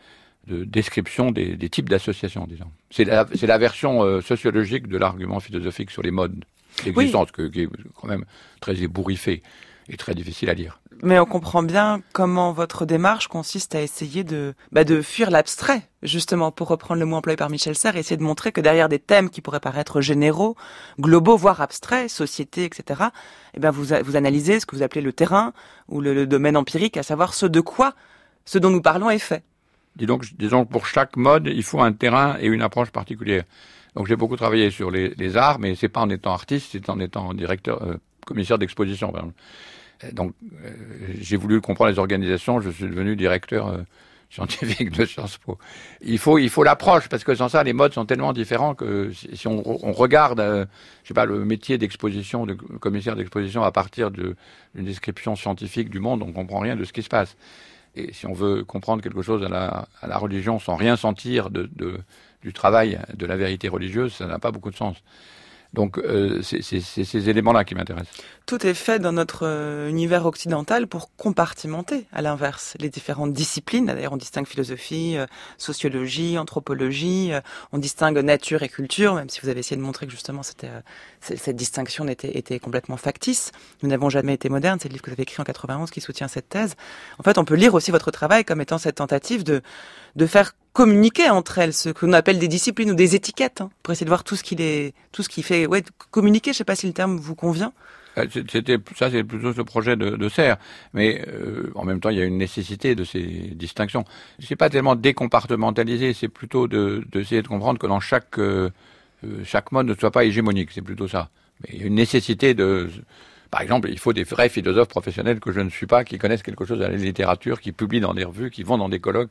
de description des types d'associations, disons. C'est la version sociologique de l'argument philosophique sur les modes d'existence, qui est quand même très ébouriffé et très difficile à lire. Mais on comprend bien comment votre démarche consiste à essayer de fuir l'abstrait, justement, pour reprendre le mot employé par Michel Serres, et essayer de montrer que derrière des thèmes qui pourraient paraître généraux, globaux, voire abstraits, société, etc., vous analysez ce que vous appelez le terrain ou le domaine empirique, à savoir ce dont nous parlons est fait. Disons que pour chaque mode, il faut un terrain et une approche particulière. Donc j'ai beaucoup travaillé sur les arts, mais c'est pas en étant artiste, c'est en étant commissaire d'exposition, par exemple. Donc, j'ai voulu comprendre les organisations, je suis devenu directeur scientifique de Sciences Po. Il faut l'approche, parce que sans ça, les modes sont tellement différents que si on regarde, le métier d'exposition, de commissaire d'exposition à partir d'une description scientifique du monde, on comprend rien de ce qui se passe. Et si on veut comprendre quelque chose à la religion sans rien sentir du travail de la vérité religieuse, ça n'a pas beaucoup de sens. Donc c'est ces éléments-là qui m'intéressent. Tout est fait dans notre univers occidental pour compartimenter, à l'inverse, les différentes disciplines. D'ailleurs, on distingue philosophie, sociologie, anthropologie, on distingue nature et culture, même si vous avez essayé de montrer que justement cette distinction était complètement factice. Nous n'avons jamais été modernes, c'est le livre que vous avez écrit en 91 qui soutient cette thèse. En fait, on peut lire aussi votre travail comme étant cette tentative de faire communiquer entre elles ce qu'on appelle des disciplines ou des étiquettes, pour essayer de voir tout ce qui fait communiquer. Je sais pas si le terme vous convient. C'est plutôt ce projet de Serres, mais en même temps il y a une nécessité de ces distinctions. C'est pas tellement décompartimentalisé, c'est plutôt d'essayer de comprendre que dans chaque mode ne soit pas hégémonique, c'est plutôt ça. Mais il y a une nécessité par exemple, il faut des vrais philosophes professionnels que je ne suis pas, qui connaissent quelque chose à la littérature, qui publient dans des revues, qui vont dans des colloques,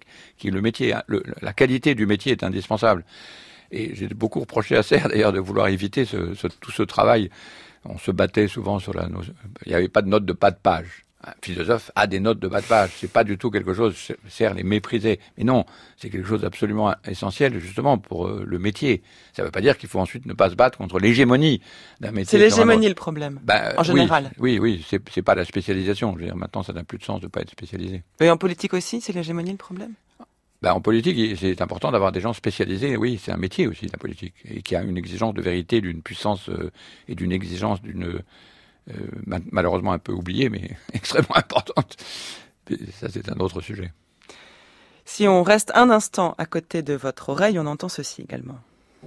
la qualité du métier est indispensable. Et j'ai beaucoup reproché à Serres d'ailleurs de vouloir éviter tout ce travail. On se battait souvent il n'y avait pas de notes de bas de page. Un philosophe a des notes de bas de page. C'est pas du tout quelque chose, Serres les méprisait. Mais non, c'est quelque chose d'absolument essentiel, justement, pour le métier. Ça ne veut pas dire qu'il faut ensuite ne pas se battre contre l'hégémonie d'un métier. C'est l'hégémonie le problème, en général. Oui, c'est pas la spécialisation. Je veux dire, maintenant, ça n'a plus de sens de pas être spécialisé. Et en politique aussi, c'est l'hégémonie le problème? En politique, c'est important d'avoir des gens spécialisés. Oui, c'est un métier aussi, la politique, et qui a une exigence de vérité, d'une puissance et d'une exigence malheureusement un peu oubliée, mais extrêmement importante. Ça, c'est un autre sujet. Si on reste un instant à côté de votre oreille, on entend ceci également.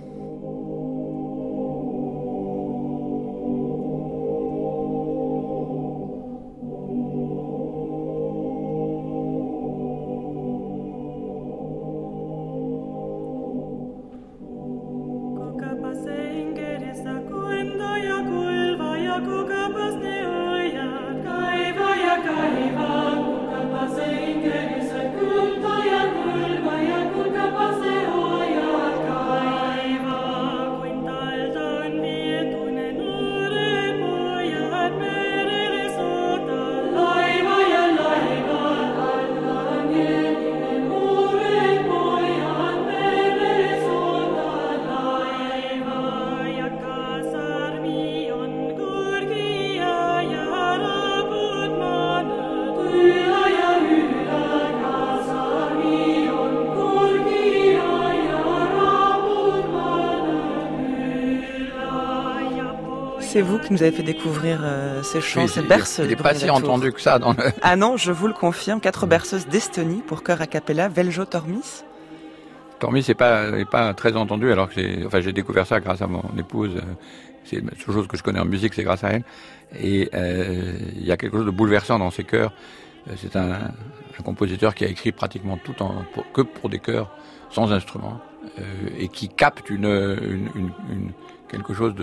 C'est vous qui nous avez fait découvrir ces chants, ces berceuses. Il n'est pas si entendu que ça dans le... Ah non, je vous le confirme, 4 berceuses d'Estonie pour chœur a cappella, Veljo Tormis. Tormis n'est pas très entendu, alors que j'ai découvert ça grâce à mon épouse. C'est une chose que je connais en musique, c'est grâce à elle. Et il y a quelque chose de bouleversant dans ces chœurs. C'est un compositeur qui a écrit pratiquement tout que pour des chœurs sans instrument et qui capte quelque chose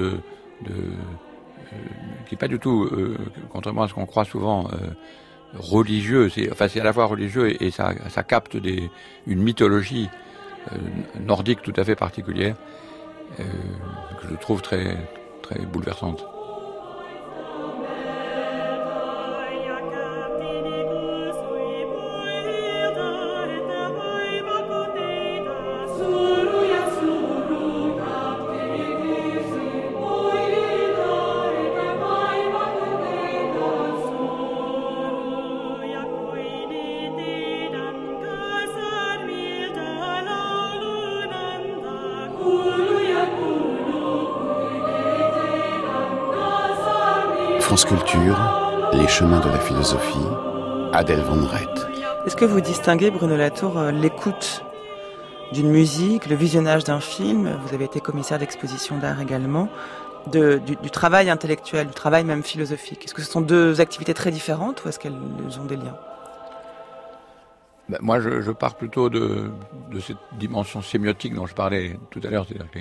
qui n'est pas du tout, contrairement à ce qu'on croit souvent, religieux. C'est à la fois religieux et ça capte une mythologie nordique tout à fait particulière que je trouve très, très bouleversante. France Culture, les chemins de la philosophie, Adèle Van Rett. Est-ce que vous distinguez, Bruno Latour, l'écoute d'une musique, le visionnage d'un film, vous avez été commissaire d'exposition d'art également, du travail intellectuel, du travail même philosophique? Est-ce que ce sont deux activités très différentes ou est-ce qu'elles ont des liens? Moi, je pars plutôt de cette dimension sémiotique dont je parlais tout à l'heure, c'est-à-dire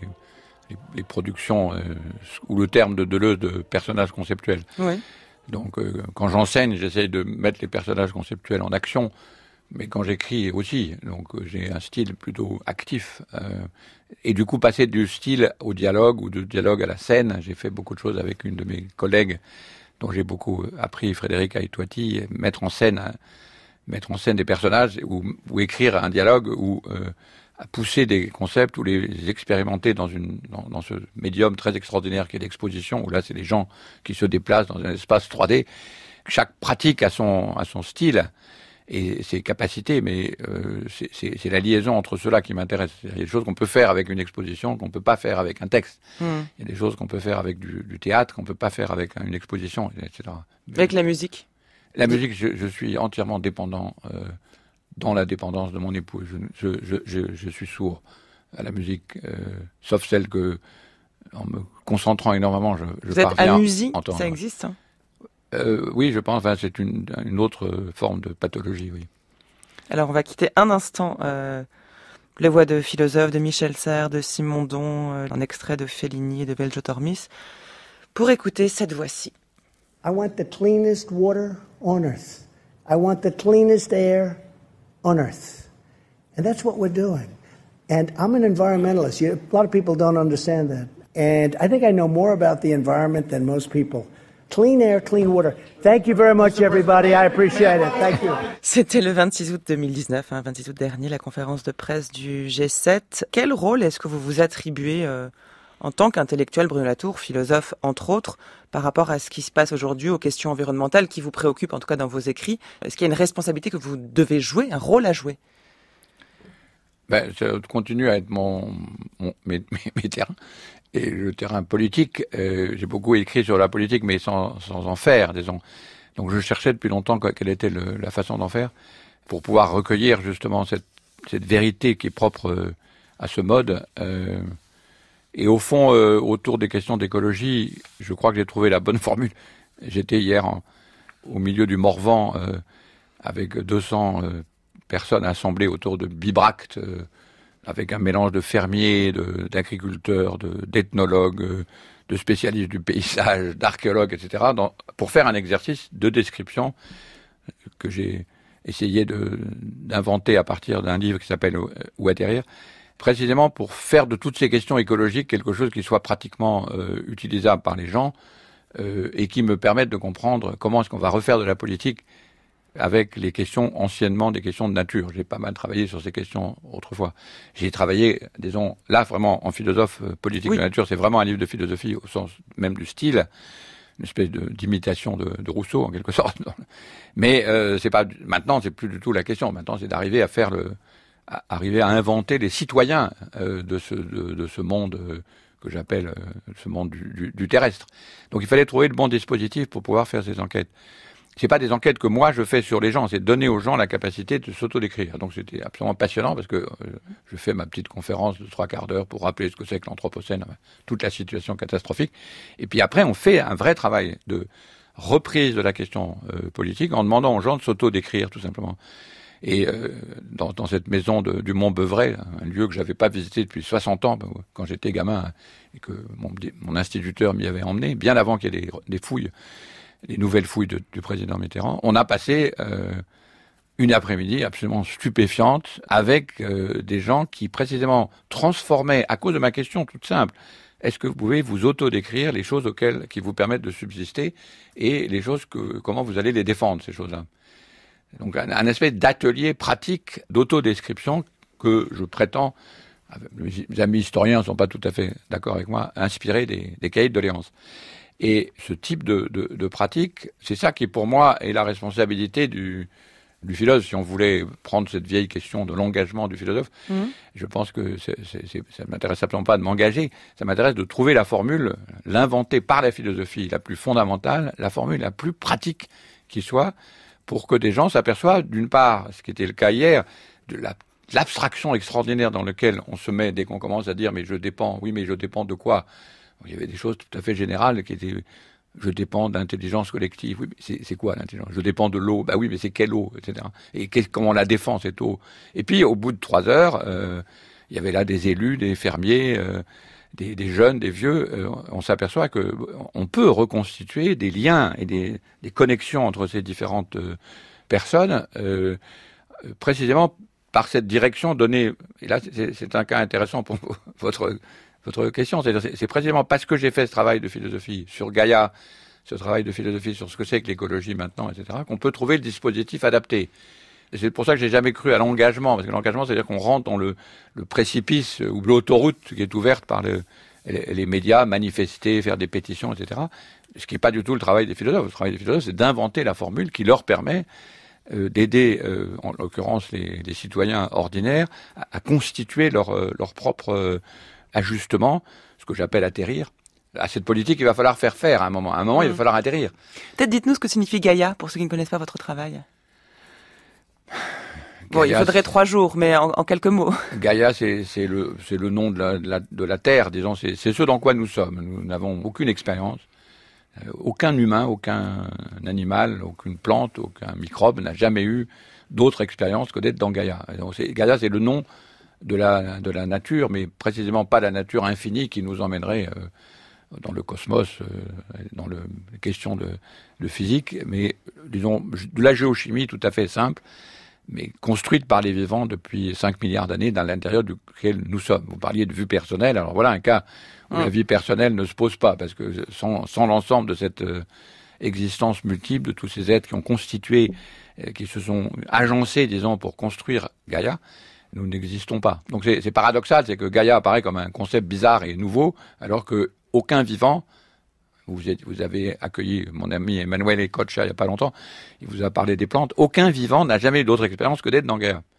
les productions ou le terme de Deleuze de personnages conceptuels. Oui. Donc, quand j'enseigne, j'essaye de mettre les personnages conceptuels en action, mais quand j'écris aussi. Donc, j'ai un style plutôt actif. Et du coup, passer du style au dialogue ou du dialogue à la scène, j'ai fait beaucoup de choses avec une de mes collègues dont j'ai beaucoup appris, Frédéric Aïtouati, mettre en scène des personnages ou écrire un dialogue ou à pousser des concepts ou les expérimenter dans ce médium très extraordinaire qu'est l'exposition, où là c'est les gens qui se déplacent dans un espace 3D. Chaque pratique a son style et ses capacités, mais c'est la liaison entre cela qui m'intéresse. Il y a des choses qu'on peut faire avec une exposition qu'on peut pas faire avec un texte. Il y a des choses qu'on peut faire avec du théâtre qu'on peut pas faire avec une exposition, etc. Avec la musique? La musique, je suis entièrement dépendant dans la dépendance de mon épouse. Je suis sourd à la musique, sauf celle que, en me concentrant énormément, je Vous êtes parviens amusie, à entendre. ça existe hein? Oui, je pense. Enfin, c'est une autre forme de pathologie, oui. Alors, on va quitter un instant les voix de philosophes, de Michel Serres, de Simondon, un extrait de Fellini et de Veljo Tormis, pour écouter cette voix-ci. I want the cleanest water on earth. I want the cleanest air on earth. And that's what we're doing. And I'm an environmentalist. A lot of people don't understand that. And I think I know more about the environment than most people. Clean air, clean water. Thank you very much, everybody. I appreciate it. Thank you. C'était le 26 août 2019, 26 août dernier, la conférence de presse du G7. Quel rôle est-ce que vous vous attribuez en tant qu'intellectuel, Bruno Latour, philosophe entre autres, par rapport à ce qui se passe aujourd'hui, aux questions environnementales qui vous préoccupent, en tout cas dans vos écrits? Est-ce qu'il y a une responsabilité que vous devez jouer, un rôle à jouer? Ça continue à être mes terrains. Et le terrain politique, j'ai beaucoup écrit sur la politique, mais sans en faire, disons. Donc je cherchais depuis longtemps quelle était la façon d'en faire, pour pouvoir recueillir justement cette vérité qui est propre à ce mode. Et au fond, autour des questions d'écologie, je crois que j'ai trouvé la bonne formule. J'étais hier au milieu du Morvan avec 200 personnes assemblées autour de Bibracte, avec un mélange de fermiers, d'agriculteurs, d'ethnologues, de spécialistes du paysage, d'archéologues, etc., pour faire un exercice de description que j'ai essayé d'inventer à partir d'un livre qui s'appelle « Où atterrir », précisément pour faire de toutes ces questions écologiques quelque chose qui soit pratiquement utilisable par les gens et qui me permette de comprendre comment est-ce qu'on va refaire de la politique avec les questions anciennement des questions de nature. J'ai pas mal travaillé sur ces questions autrefois. J'ai travaillé, disons, là vraiment en philosophe politique de nature. C'est vraiment un livre de philosophie au sens même du style, une espèce d'imitation de Rousseau en quelque sorte. Mais maintenant, c'est plus du tout la question. Maintenant, c'est d'arriver à inventer les citoyens de ce monde que j'appelle ce monde du terrestre. Donc il fallait trouver le bon dispositif pour pouvoir faire ces enquêtes. C'est pas des enquêtes que moi je fais sur les gens, c'est donner aux gens la capacité de s'auto-décrire. Donc c'était absolument passionnant parce que je fais ma petite conférence de 3 quarts d'heure pour rappeler ce que c'est que l'Anthropocène, toute la situation catastrophique. Et puis après, on fait un vrai travail de reprise de la question politique en demandant aux gens de s'auto-décrire tout simplement. Et dans cette maison du Mont-Beuvray, un lieu que j'avais pas visité depuis 60 ans, quand j'étais gamin, et que mon instituteur m'y avait emmené, bien avant qu'il y ait des fouilles, les nouvelles fouilles du président Mitterrand, on a passé une après-midi absolument stupéfiante avec des gens qui précisément transformaient, à cause de ma question toute simple, est-ce que vous pouvez vous auto-décrire les choses qui vous permettent de subsister et les choses comment vous allez les défendre, ces choses-là. Donc un espèce d'atelier pratique d'autodescription que je prétends, mes amis historiens ne sont pas tout à fait d'accord avec moi, inspiré des cahiers de doléances. Et ce type de pratique, c'est ça qui pour moi est la responsabilité du philosophe. Si on voulait prendre cette vieille question de l'engagement du philosophe, je pense que ça ne m'intéresse absolument pas de m'engager, ça m'intéresse de trouver la formule, l'inventer par la philosophie la plus fondamentale, la formule la plus pratique qui soit, pour que des gens s'aperçoivent, d'une part, ce qui était le cas hier, de l'abstraction extraordinaire dans laquelle on se met dès qu'on commence à dire « mais je dépends ». Oui, mais je dépends de quoi ? Il y avait des choses tout à fait générales qui étaient « je dépends d'intelligence collective ». Oui, mais c'est quoi l'intelligence ? Je dépends de l'eau. Bah oui, mais c'est quelle eau, etc. Et comment on la défend, cette eau ? Et puis, au bout de 3 heures, il y avait là des élus, des fermiers, des jeunes, des vieux. On s'aperçoit qu'on peut reconstituer des liens et des connexions entre ces différentes personnes, précisément par cette direction donnée. Et là, c'est un cas intéressant pour votre question. C'est précisément parce que j'ai fait ce travail de philosophie sur Gaïa, ce travail de philosophie sur ce que c'est que l'écologie maintenant, etc., qu'on peut trouver le dispositif adapté. Et c'est pour ça que j'ai jamais cru à l'engagement, parce que l'engagement, c'est-à-dire qu'on rentre dans le précipice ou l'autoroute qui est ouverte par les médias, manifester, faire des pétitions, etc. Ce qui n'est pas du tout le travail des philosophes. Le travail des philosophes, c'est d'inventer la formule qui leur permet d'aider, en l'occurrence les citoyens ordinaires, à constituer leur propre ajustement, ce que j'appelle atterrir. À cette politique, il va falloir faire à un moment. À un moment, il va falloir atterrir. Peut-être dites-nous ce que signifie Gaïa, pour ceux qui ne connaissent pas votre travail. Bon, Gaïa, il faudrait 3 jours, mais en quelques mots. Gaïa, c'est le nom de la Terre, disons. C'est ce dans quoi nous sommes. Nous n'avons aucune expérience. Aucun humain, aucun animal, aucune plante, aucun microbe n'a jamais eu d'autre expérience que d'être dans Gaïa. Donc, Gaïa, c'est le nom de la nature, mais précisément pas la nature infinie qui nous emmènerait dans le cosmos, dans les questions de physique, mais disons de la géochimie tout à fait simple, mais construite par les vivants depuis 5 milliards d'années dans l'intérieur duquel nous sommes. Vous parliez de vue personnelle, alors voilà un cas où la vie personnelle ne se pose pas, parce que sans l'ensemble de cette existence multiple, de tous ces êtres qui ont constitué, qui se sont agencés, disons, pour construire Gaïa, nous n'existons pas. Donc c'est paradoxal, c'est que Gaïa apparaît comme un concept bizarre et nouveau, alors que aucun vivant, vous avez accueilli mon ami Emmanuel Kocha il n'y a pas longtemps, il vous a parlé des plantes, aucun vivant n'a jamais eu d'autre expérience que d'être dans Gaïa.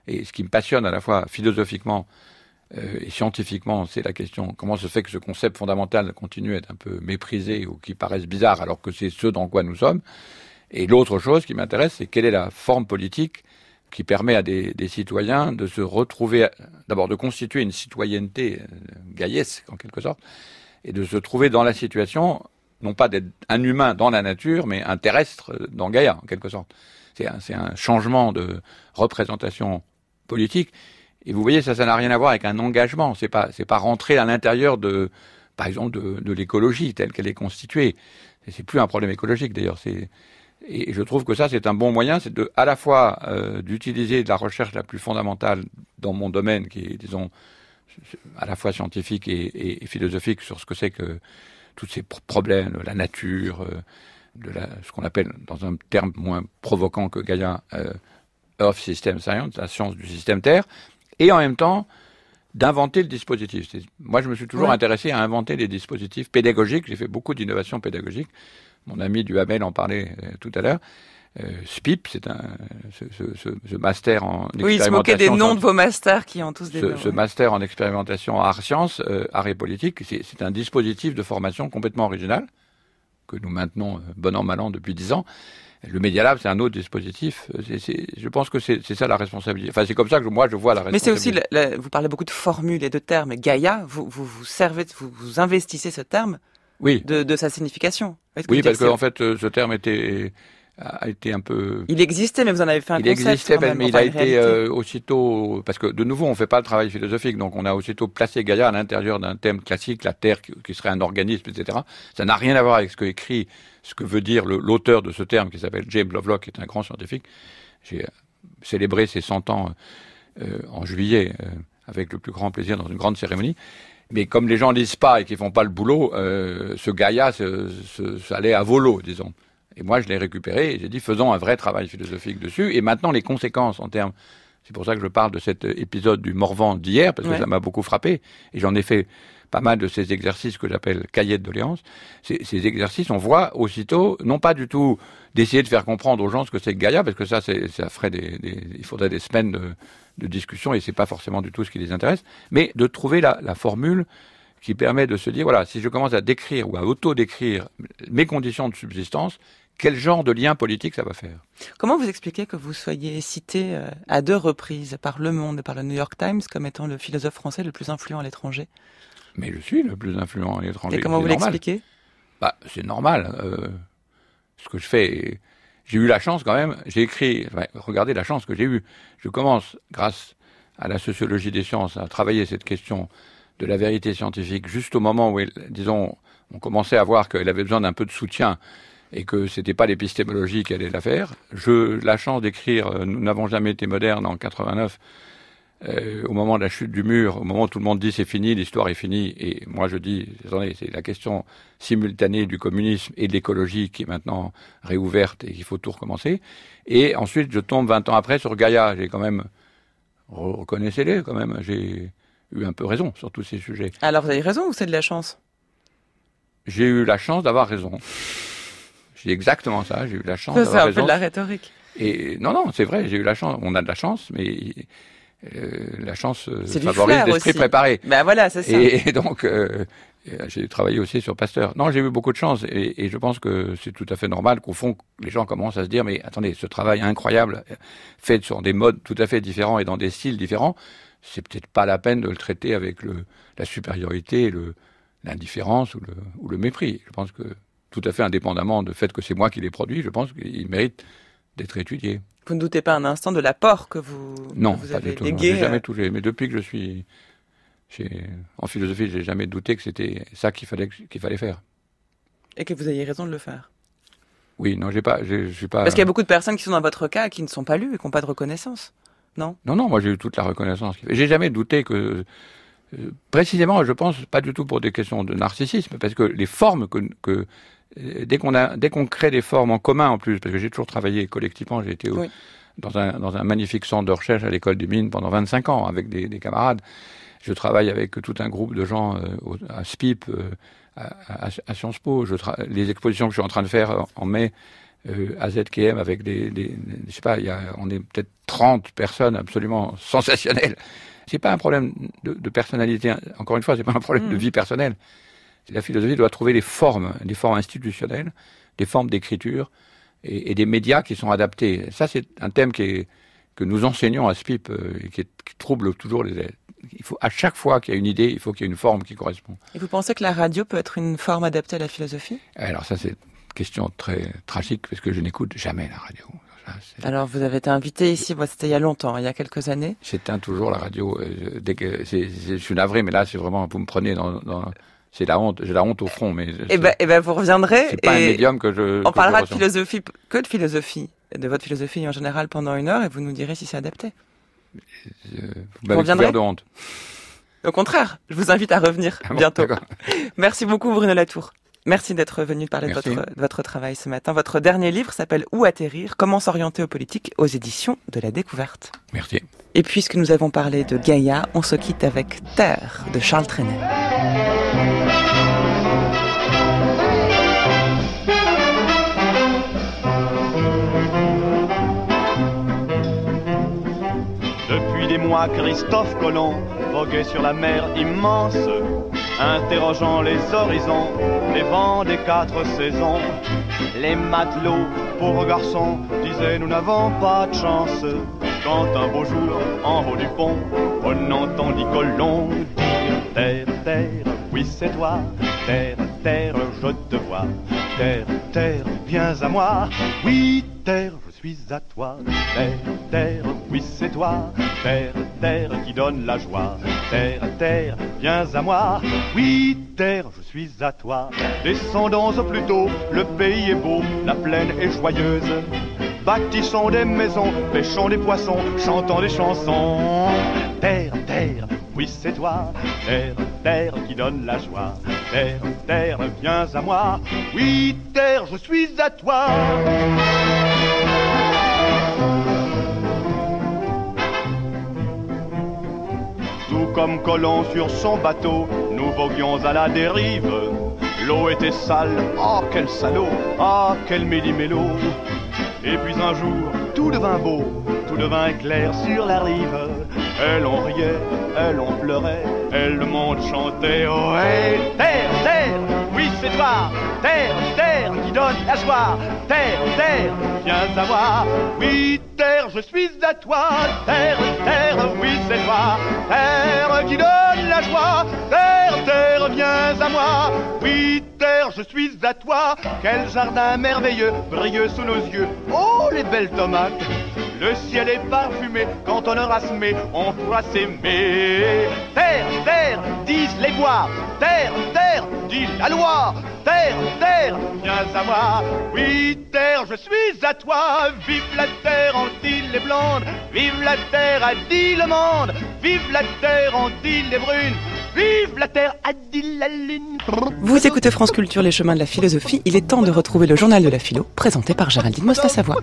Et ce qui me passionne à la fois philosophiquement et scientifiquement, c'est la question comment se fait que ce concept fondamental continue à être un peu méprisé ou qui paraisse bizarre alors que c'est ce dans quoi nous sommes. Et l'autre chose qui m'intéresse, c'est quelle est la forme politique qui permet à des citoyens de se retrouver, d'abord de constituer une citoyenneté gaïesque en quelque sorte, et de se trouver dans la situation, non pas d'être un humain dans la nature, mais un terrestre dans Gaïa en quelque sorte. C'est un changement de représentation politique. Et vous voyez, ça n'a rien à voir avec un engagement. C'est pas rentrer à l'intérieur par exemple, de l'écologie telle qu'elle est constituée. C'est plus un problème écologique d'ailleurs. Et je trouve que ça, c'est un bon moyen, c'est à la fois d'utiliser de la recherche la plus fondamentale dans mon domaine, qui est, disons, à la fois scientifique et philosophique sur ce que c'est que tous ces problèmes, de la nature, ce qu'on appelle, dans un terme moins provoquant que Gaïa, Earth System Science, la science du système Terre, et en même temps d'inventer le dispositif. Moi, je me suis toujours intéressé à inventer des dispositifs pédagogiques. J'ai fait beaucoup d'innovations pédagogiques. Mon ami Duhamel en parlait tout à l'heure. SPIP, c'est ce master en expérimentation. Oui, il se moquait des noms de vos masters qui ont tous des noms. Ce master en expérimentation art-sciences, art et politique, c'est un dispositif de formation complètement original que nous maintenons bon an, mal an depuis 10 ans. Le Media Lab, c'est un autre dispositif. Je pense que c'est ça la responsabilité. Enfin, c'est comme ça que moi, je vois la responsabilité. Mais c'est aussi, vous parlez beaucoup de formules et de termes. Et Gaïa, vous investissez ce terme de sa signification. Oui, parce qu'en fait, ce terme a été un peu... Il existait, mais vous en avez fait un concept. Il existait, mais il a été aussitôt... Parce que, de nouveau, on ne fait pas le travail philosophique, donc on a aussitôt placé Gaïa à l'intérieur d'un thème classique, la Terre qui serait un organisme, etc. Ça n'a rien à voir avec ce que veut dire l'auteur de ce terme, qui s'appelle James Lovelock, qui est un grand scientifique. J'ai célébré ses 100 ans en juillet, avec le plus grand plaisir, dans une grande cérémonie. Mais comme les gens ne lisent pas et qu'ils ne font pas le boulot, ce Gaïa, ça allait à volo, disons. Et moi, je l'ai récupéré et j'ai dit, faisons un vrai travail philosophique dessus. Et maintenant, les conséquences en termes... C'est pour ça que je parle de cet épisode du Morvan d'hier, parce que ça m'a beaucoup frappé. Et j'en ai fait pas mal de ces exercices que j'appelle cahiers de doléances. Ces exercices, on voit aussitôt, non pas du tout d'essayer de faire comprendre aux gens ce que c'est que Gaïa, parce que ça ferait il faudrait des semaines de discussion et c'est pas forcément du tout ce qui les intéresse, mais de trouver la formule qui permet de se dire, voilà, si je commence à décrire ou à auto-décrire mes conditions de subsistance, quel genre de lien politique ça va faire? Comment vous expliquez que vous soyez cité à 2 reprises par Le Monde et par le New York Times comme étant le philosophe français le plus influent à l'étranger? Mais je suis le plus influent à l'étranger. Et comment vous l'expliquez? C'est normal. Ce que je fais... J'ai eu la chance quand même, j'ai écrit... regardez la chance que j'ai eue. Je commence, grâce à la sociologie des sciences, à travailler cette question de la vérité scientifique juste au moment où, disons, on commençait à voir qu'elle avait besoin d'un peu de soutien et que c'était pas l'épistémologie qui allait la faire. La chance d'écrire « Nous n'avons jamais été modernes » en 89, au moment de la chute du mur, au moment où tout le monde dit c'est fini, l'histoire est finie, et moi je dis, attendez, c'est la question simultanée du communisme et de l'écologie qui est maintenant réouverte et qu'il faut tout recommencer. Et ensuite, je tombe 20 ans après sur Gaïa. J'ai quand même, reconnaissez-les quand même, j'ai eu un peu raison sur tous ces sujets. Alors vous avez raison ou c'est de la chance? J'ai eu la chance d'avoir raison. J'ai exactement ça, j'ai eu la chance d'avoir raison. C'est un peu de la rhétorique. Et non, c'est vrai, j'ai eu la chance. On a de la chance, mais la chance favorise l'esprit préparé. Ben voilà, c'est ça. Et donc, j'ai travaillé aussi sur Pasteur. Non, j'ai eu beaucoup de chance et je pense que c'est tout à fait normal qu'au fond, les gens commencent à se dire, mais attendez, ce travail incroyable, fait sur des modes tout à fait différents et dans des styles différents, c'est peut-être pas la peine de le traiter avec la supériorité, l'indifférence ou le mépris. Je pense que tout à fait indépendamment du fait que c'est moi qui les produis, je pense qu'il mérite d'être étudié. Vous ne doutez pas un instant de l'apport que vous avez légué? Non, j'ai jamais touché. Mais depuis que je suis en philosophie, j'ai jamais douté que c'était ça qu'il fallait faire. Et que vous ayez raison de le faire. Oui, non, je suis pas. Parce qu'il y a beaucoup de personnes qui sont dans votre cas qui ne sont pas lues et qui n'ont pas de reconnaissance, non? Non, moi j'ai eu toute la reconnaissance. J'ai jamais douté que précisément, je pense, pas du tout pour des questions de narcissisme, parce que les formes que dès qu'on crée des formes en commun en plus, parce que j'ai toujours travaillé collectivement, j'ai été dans un magnifique centre de recherche à l'école des mines pendant 25 ans avec des camarades. Je travaille avec tout un groupe de gens à SPIP, à Sciences Po. Les expositions que je suis en train de faire en mai AZKM avec je sais pas, on est peut-être 30 personnes absolument sensationnelles. C'est pas un problème de personnalité. Encore une fois, c'est pas un problème de vie personnelle. La philosophie doit trouver des formes institutionnelles, des formes d'écriture et des médias qui sont adaptés. Ça, c'est un thème que nous enseignons à SPIP et qui trouble toujours les élèves. Il faut, à chaque fois qu'il y a une idée, il faut qu'il y ait une forme qui correspond. Et vous pensez que la radio peut être une forme adaptée à la philosophie ? Alors ça, c'est une question très tragique parce que je n'écoute jamais la radio. Alors vous avez été invité ici, c'était il y a longtemps, il y a quelques années. J'éteins toujours la radio. Je suis navré, mais là c'est vraiment, vous me prenez dans c'est la honte. J'ai la honte au front, mais. Eh ben vous reviendrez. C'est pas un médium que je. On parlera de philosophie, de votre philosophie en général pendant 1 heure, et vous nous direz si c'est adapté. Vous m'avez couvert de honte. Au contraire, je vous invite à revenir bientôt. D'accord. Merci beaucoup Bruno Latour. Merci d'être venu parler de votre travail ce matin. Votre dernier livre s'appelle Où atterrir ? Comment s'orienter aux politiques aux éditions de la Découverte. Merci. Et puisque nous avons parlé de Gaïa, on se quitte avec Terre de Charles Trenet. Depuis des mois, Christophe Colomb voguait sur la mer immense, interrogeant les horizons, les vents des 4 saisons. Les matelots, pauvres garçons, disaient nous n'avons pas de chance. Quand un beau jour, en haut du pont, on entendit Colomb dire terre, terre, oui c'est toi. Terre, terre, je te vois. Terre, terre, viens à moi. Oui, terre, je suis à toi. Terre, terre, oui c'est toi. Terre, terre qui donne la joie. Terre, terre, viens à moi. Oui, terre, je suis à toi. Descendons au plus tôt, le pays est beau, la plaine est joyeuse. Bâtissons des maisons, pêchons des poissons, chantons des chansons. Terre, terre, oui c'est toi. Terre, terre qui donne la joie. Terre, terre, viens à moi. Oui, terre, je suis à toi. Tout comme Colomb sur son bateau, nous voguions à la dérive. L'eau était sale, oh quel salaud, oh quel méli-mélo. Et puis un jour, tout devint beau, tout devint clair sur la rive. Elle en riait, elle en pleurait, elle le monde chantait. Oh hey, terre, terre, oui c'est toi. Terre, terre qui donne la joie. Terre, terre, viens à moi. Oui, terre, je suis à toi. Terre, terre, oui c'est toi. Terre qui donne la joie. Terre, terre, viens à moi. Oui, terre, je suis à toi. Quel jardin merveilleux, brilleux sous nos yeux. Oh, les belles tomates. Le ciel est parfumé, quand on aura semé, on pourra s'aimer. Terre, terre, disent les voix. Terre, terre, dit la loi. Terre, terre, viens à moi. Oui, terre, je suis à toi. Vive la terre, ont dit les blondes. Vive la terre, a dit le monde. Vive la terre, ont dit les brunes. Vive la terre, a dit la lune. Vous écoutez France Culture, les chemins de la philosophie. Il est temps de retrouver le journal de la philo, présenté par Géraldine Mosna-Savoie.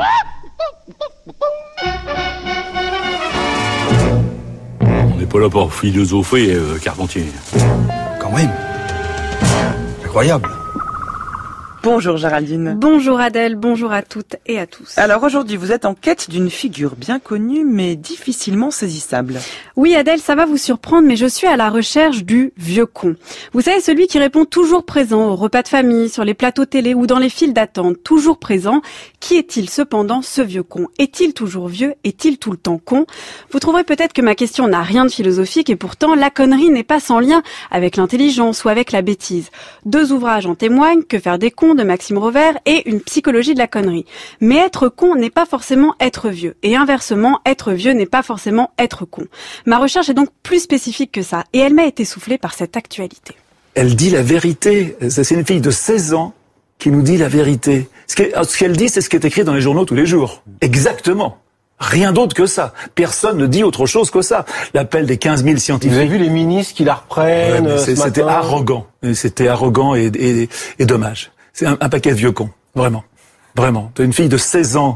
On n'est pas là pour philosopher, Carpentier. Quand même. Incroyable. Bonjour Géraldine. Bonjour Adèle, bonjour à toutes et à tous. Alors aujourd'hui, vous êtes en quête d'une figure bien connue mais difficilement saisissable. Oui Adèle, ça va vous surprendre, mais je suis à la recherche du vieux con. Vous savez, celui qui répond toujours présent aux repas de famille, sur les plateaux télé ou dans les files d'attente, toujours présent. Qui est-il cependant, ce vieux con ? Est-il toujours vieux ? Est-il tout le temps con ? Vous trouverez peut-être que ma question n'a rien de philosophique et pourtant la connerie n'est pas sans lien avec l'intelligence ou avec la bêtise. 2 ouvrages en témoignent, Que faire des cons de Maxime Rovère et Une psychologie de la connerie. Mais être con n'est pas forcément être vieux. Et inversement, être vieux n'est pas forcément être con. Ma recherche est donc plus spécifique que ça. Et elle m'a été soufflée par cette actualité. Elle dit la vérité. C'est une fille de 16 ans qui nous dit la vérité. Ce qu'elle dit, c'est ce qui est écrit dans les journaux tous les jours. Exactement. Rien d'autre que ça. Personne ne dit autre chose que ça. L'appel des 15 000 scientifiques. Vous avez vu les ministres qui la reprennent C'était arrogant. C'était arrogant et dommage. C'est un paquet de vieux cons. Vraiment. Vraiment. T'as une fille de 16 ans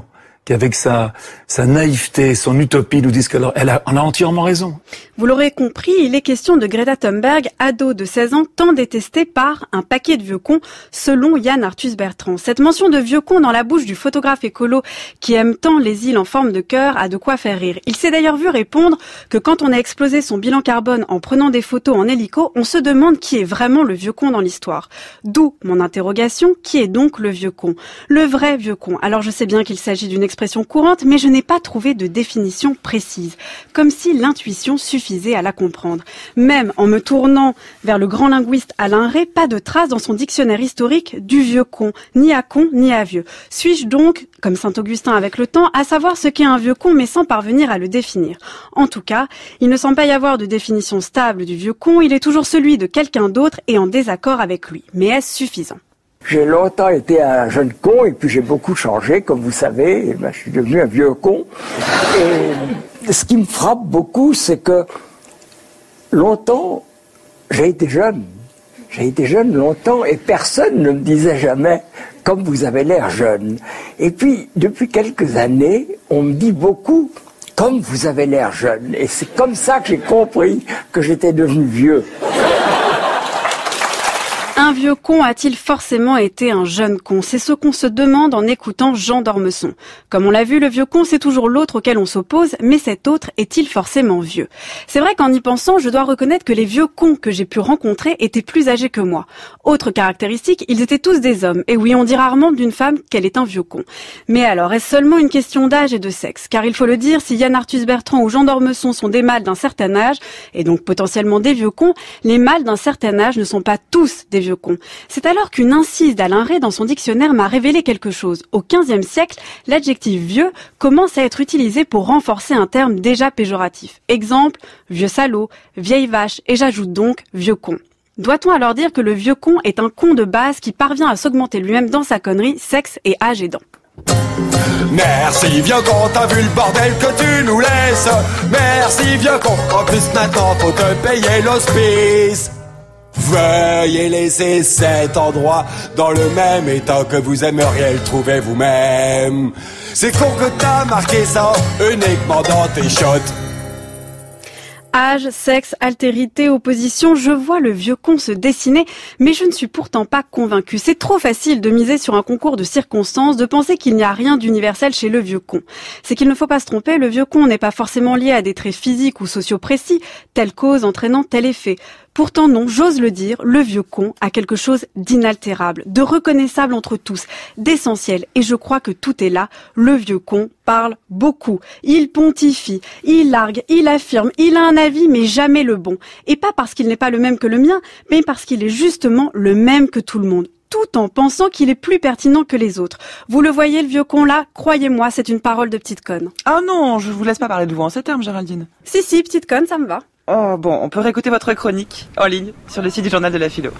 qui avec sa naïveté, son utopie, nous disent qu'elle a entièrement raison. Vous l'aurez compris, il est question de Greta Thunberg, ado de 16 ans, tant détestée par un paquet de vieux cons, selon Yann Arthus Bertrand. Cette mention de vieux cons dans la bouche du photographe écolo qui aime tant les îles en forme de cœur a de quoi faire rire. Il s'est d'ailleurs vu répondre que quand on a explosé son bilan carbone en prenant des photos en hélico, on se demande qui est vraiment le vieux con dans l'histoire. D'où mon interrogation, qui est donc le vieux con? Le vrai vieux con. Alors je sais bien qu'il s'agit d'une expression courante, mais je n'ai pas trouvé de définition précise. Comme si l'intuition suffisait à la comprendre. Même en me tournant vers le grand linguiste Alain Rey, pas de trace dans son dictionnaire historique du vieux con, ni à vieux. Suis-je donc, comme Saint-Augustin avec le temps, à savoir ce qu'est un vieux con, mais sans parvenir à le définir? En tout cas, il ne semble pas y avoir de définition stable du vieux con, il est toujours celui de quelqu'un d'autre et en désaccord avec lui. Mais est-ce suffisant? J'ai longtemps été un jeune con et puis j'ai beaucoup changé, comme vous savez, je suis devenu un vieux con. Et ce qui me frappe beaucoup, c'est que longtemps, j'ai été jeune. J'ai été jeune longtemps et personne ne me disait jamais « comme vous avez l'air jeune ». Et puis, depuis quelques années, on me dit beaucoup « comme vous avez l'air jeune ». Et c'est comme ça que j'ai compris que j'étais devenu vieux. Un vieux con a-t-il forcément été un jeune con? C'est ce qu'on se demande en écoutant Jean d'Ormesson. Comme on l'a vu, le vieux con, c'est toujours l'autre auquel on s'oppose, mais cet autre est-il forcément vieux? C'est vrai qu'en y pensant, je dois reconnaître que les vieux cons que j'ai pu rencontrer étaient plus âgés que moi. Autre caractéristique, ils étaient tous des hommes. Et oui, on dit rarement d'une femme qu'elle est un vieux con. Mais alors, est-ce seulement une question d'âge et de sexe? Car il faut le dire, si Yann Arthus Bertrand ou Jean d'Ormesson sont des mâles d'un certain âge, et donc potentiellement des vieux cons, les mâles d'un certain âge ne sont pas tous des vieux cons. C'est alors qu'une incise d'Alain Rey dans son dictionnaire m'a révélé quelque chose. Au XVe siècle, l'adjectif vieux commence à être utilisé pour renforcer un terme déjà péjoratif. Exemple, vieux salaud, vieille vache, et j'ajoute donc vieux con. Doit-on alors dire que le vieux con est un con de base qui parvient à s'augmenter lui-même dans sa connerie, sexe et âge aidant? Merci vieux con, t'as vu le bordel que tu nous laisses. Merci vieux con, en plus maintenant faut te payer l'hospice. Veuillez laisser cet endroit dans le même état que vous aimeriez le trouver vous-même. C'est con que t'as marqué ça uniquement dans tes shots. Âge, sexe, altérité, opposition, je vois le vieux con se dessiner, mais je ne suis pourtant pas convaincue. C'est trop facile de miser sur un concours de circonstances, de penser qu'il n'y a rien d'universel chez le vieux con. C'est qu'il ne faut pas se tromper, le vieux con n'est pas forcément lié à des traits physiques ou sociaux précis, telle cause entraînant tel effet. Pourtant non, j'ose le dire, le vieux con a quelque chose d'inaltérable, de reconnaissable entre tous, d'essentiel. Et je crois que tout est là. Le vieux con parle beaucoup. Il pontifie, il largue, il affirme, il a un avis mais jamais le bon. Et pas parce qu'il n'est pas le même que le mien, mais parce qu'il est justement le même que tout le monde. Tout en pensant qu'il est plus pertinent que les autres. Vous le voyez, le vieux con là? Croyez-moi, c'est une parole de petite conne. Ah non, je vous laisse pas parler de vous en ces termes, Géraldine. Si, petite conne, ça me va. Oh bon, on peut réécouter votre chronique en ligne sur le site du Journal de la Philo.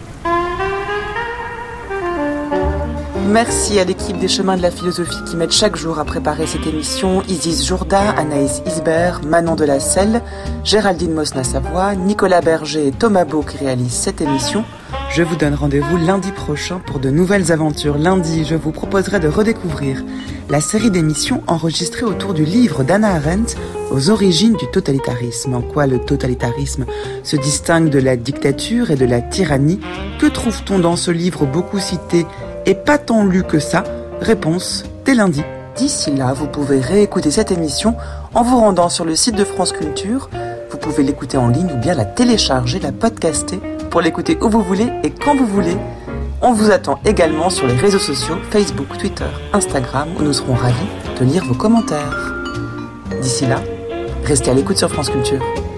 Merci à l'équipe des Chemins de la Philosophie qui m'aide chaque jour à préparer cette émission. Isis Jourda, Anaïs Isbert, Manon Delacelle, Géraldine Mosna-Savoie, Nicolas Berger et Thomas Beau qui réalisent cette émission. Je vous donne rendez-vous lundi prochain pour de nouvelles aventures. Lundi, je vous proposerai de redécouvrir la série d'émissions enregistrées autour du livre d'Hannah Arendt, Aux origines du totalitarisme. En quoi le totalitarisme se distingue de la dictature et de la tyrannie? Que trouve-t-on dans ce livre beaucoup cité et pas tant lu que ça? Réponse dès lundi. D'ici là, vous pouvez réécouter cette émission en vous rendant sur le site de France Culture. Vous pouvez l'écouter en ligne ou bien la télécharger, la podcaster pour l'écouter où vous voulez et quand vous voulez. On vous attend également sur les réseaux sociaux, Facebook, Twitter, Instagram, où nous serons ravis de lire vos commentaires. D'ici là, restez à l'écoute sur France Culture.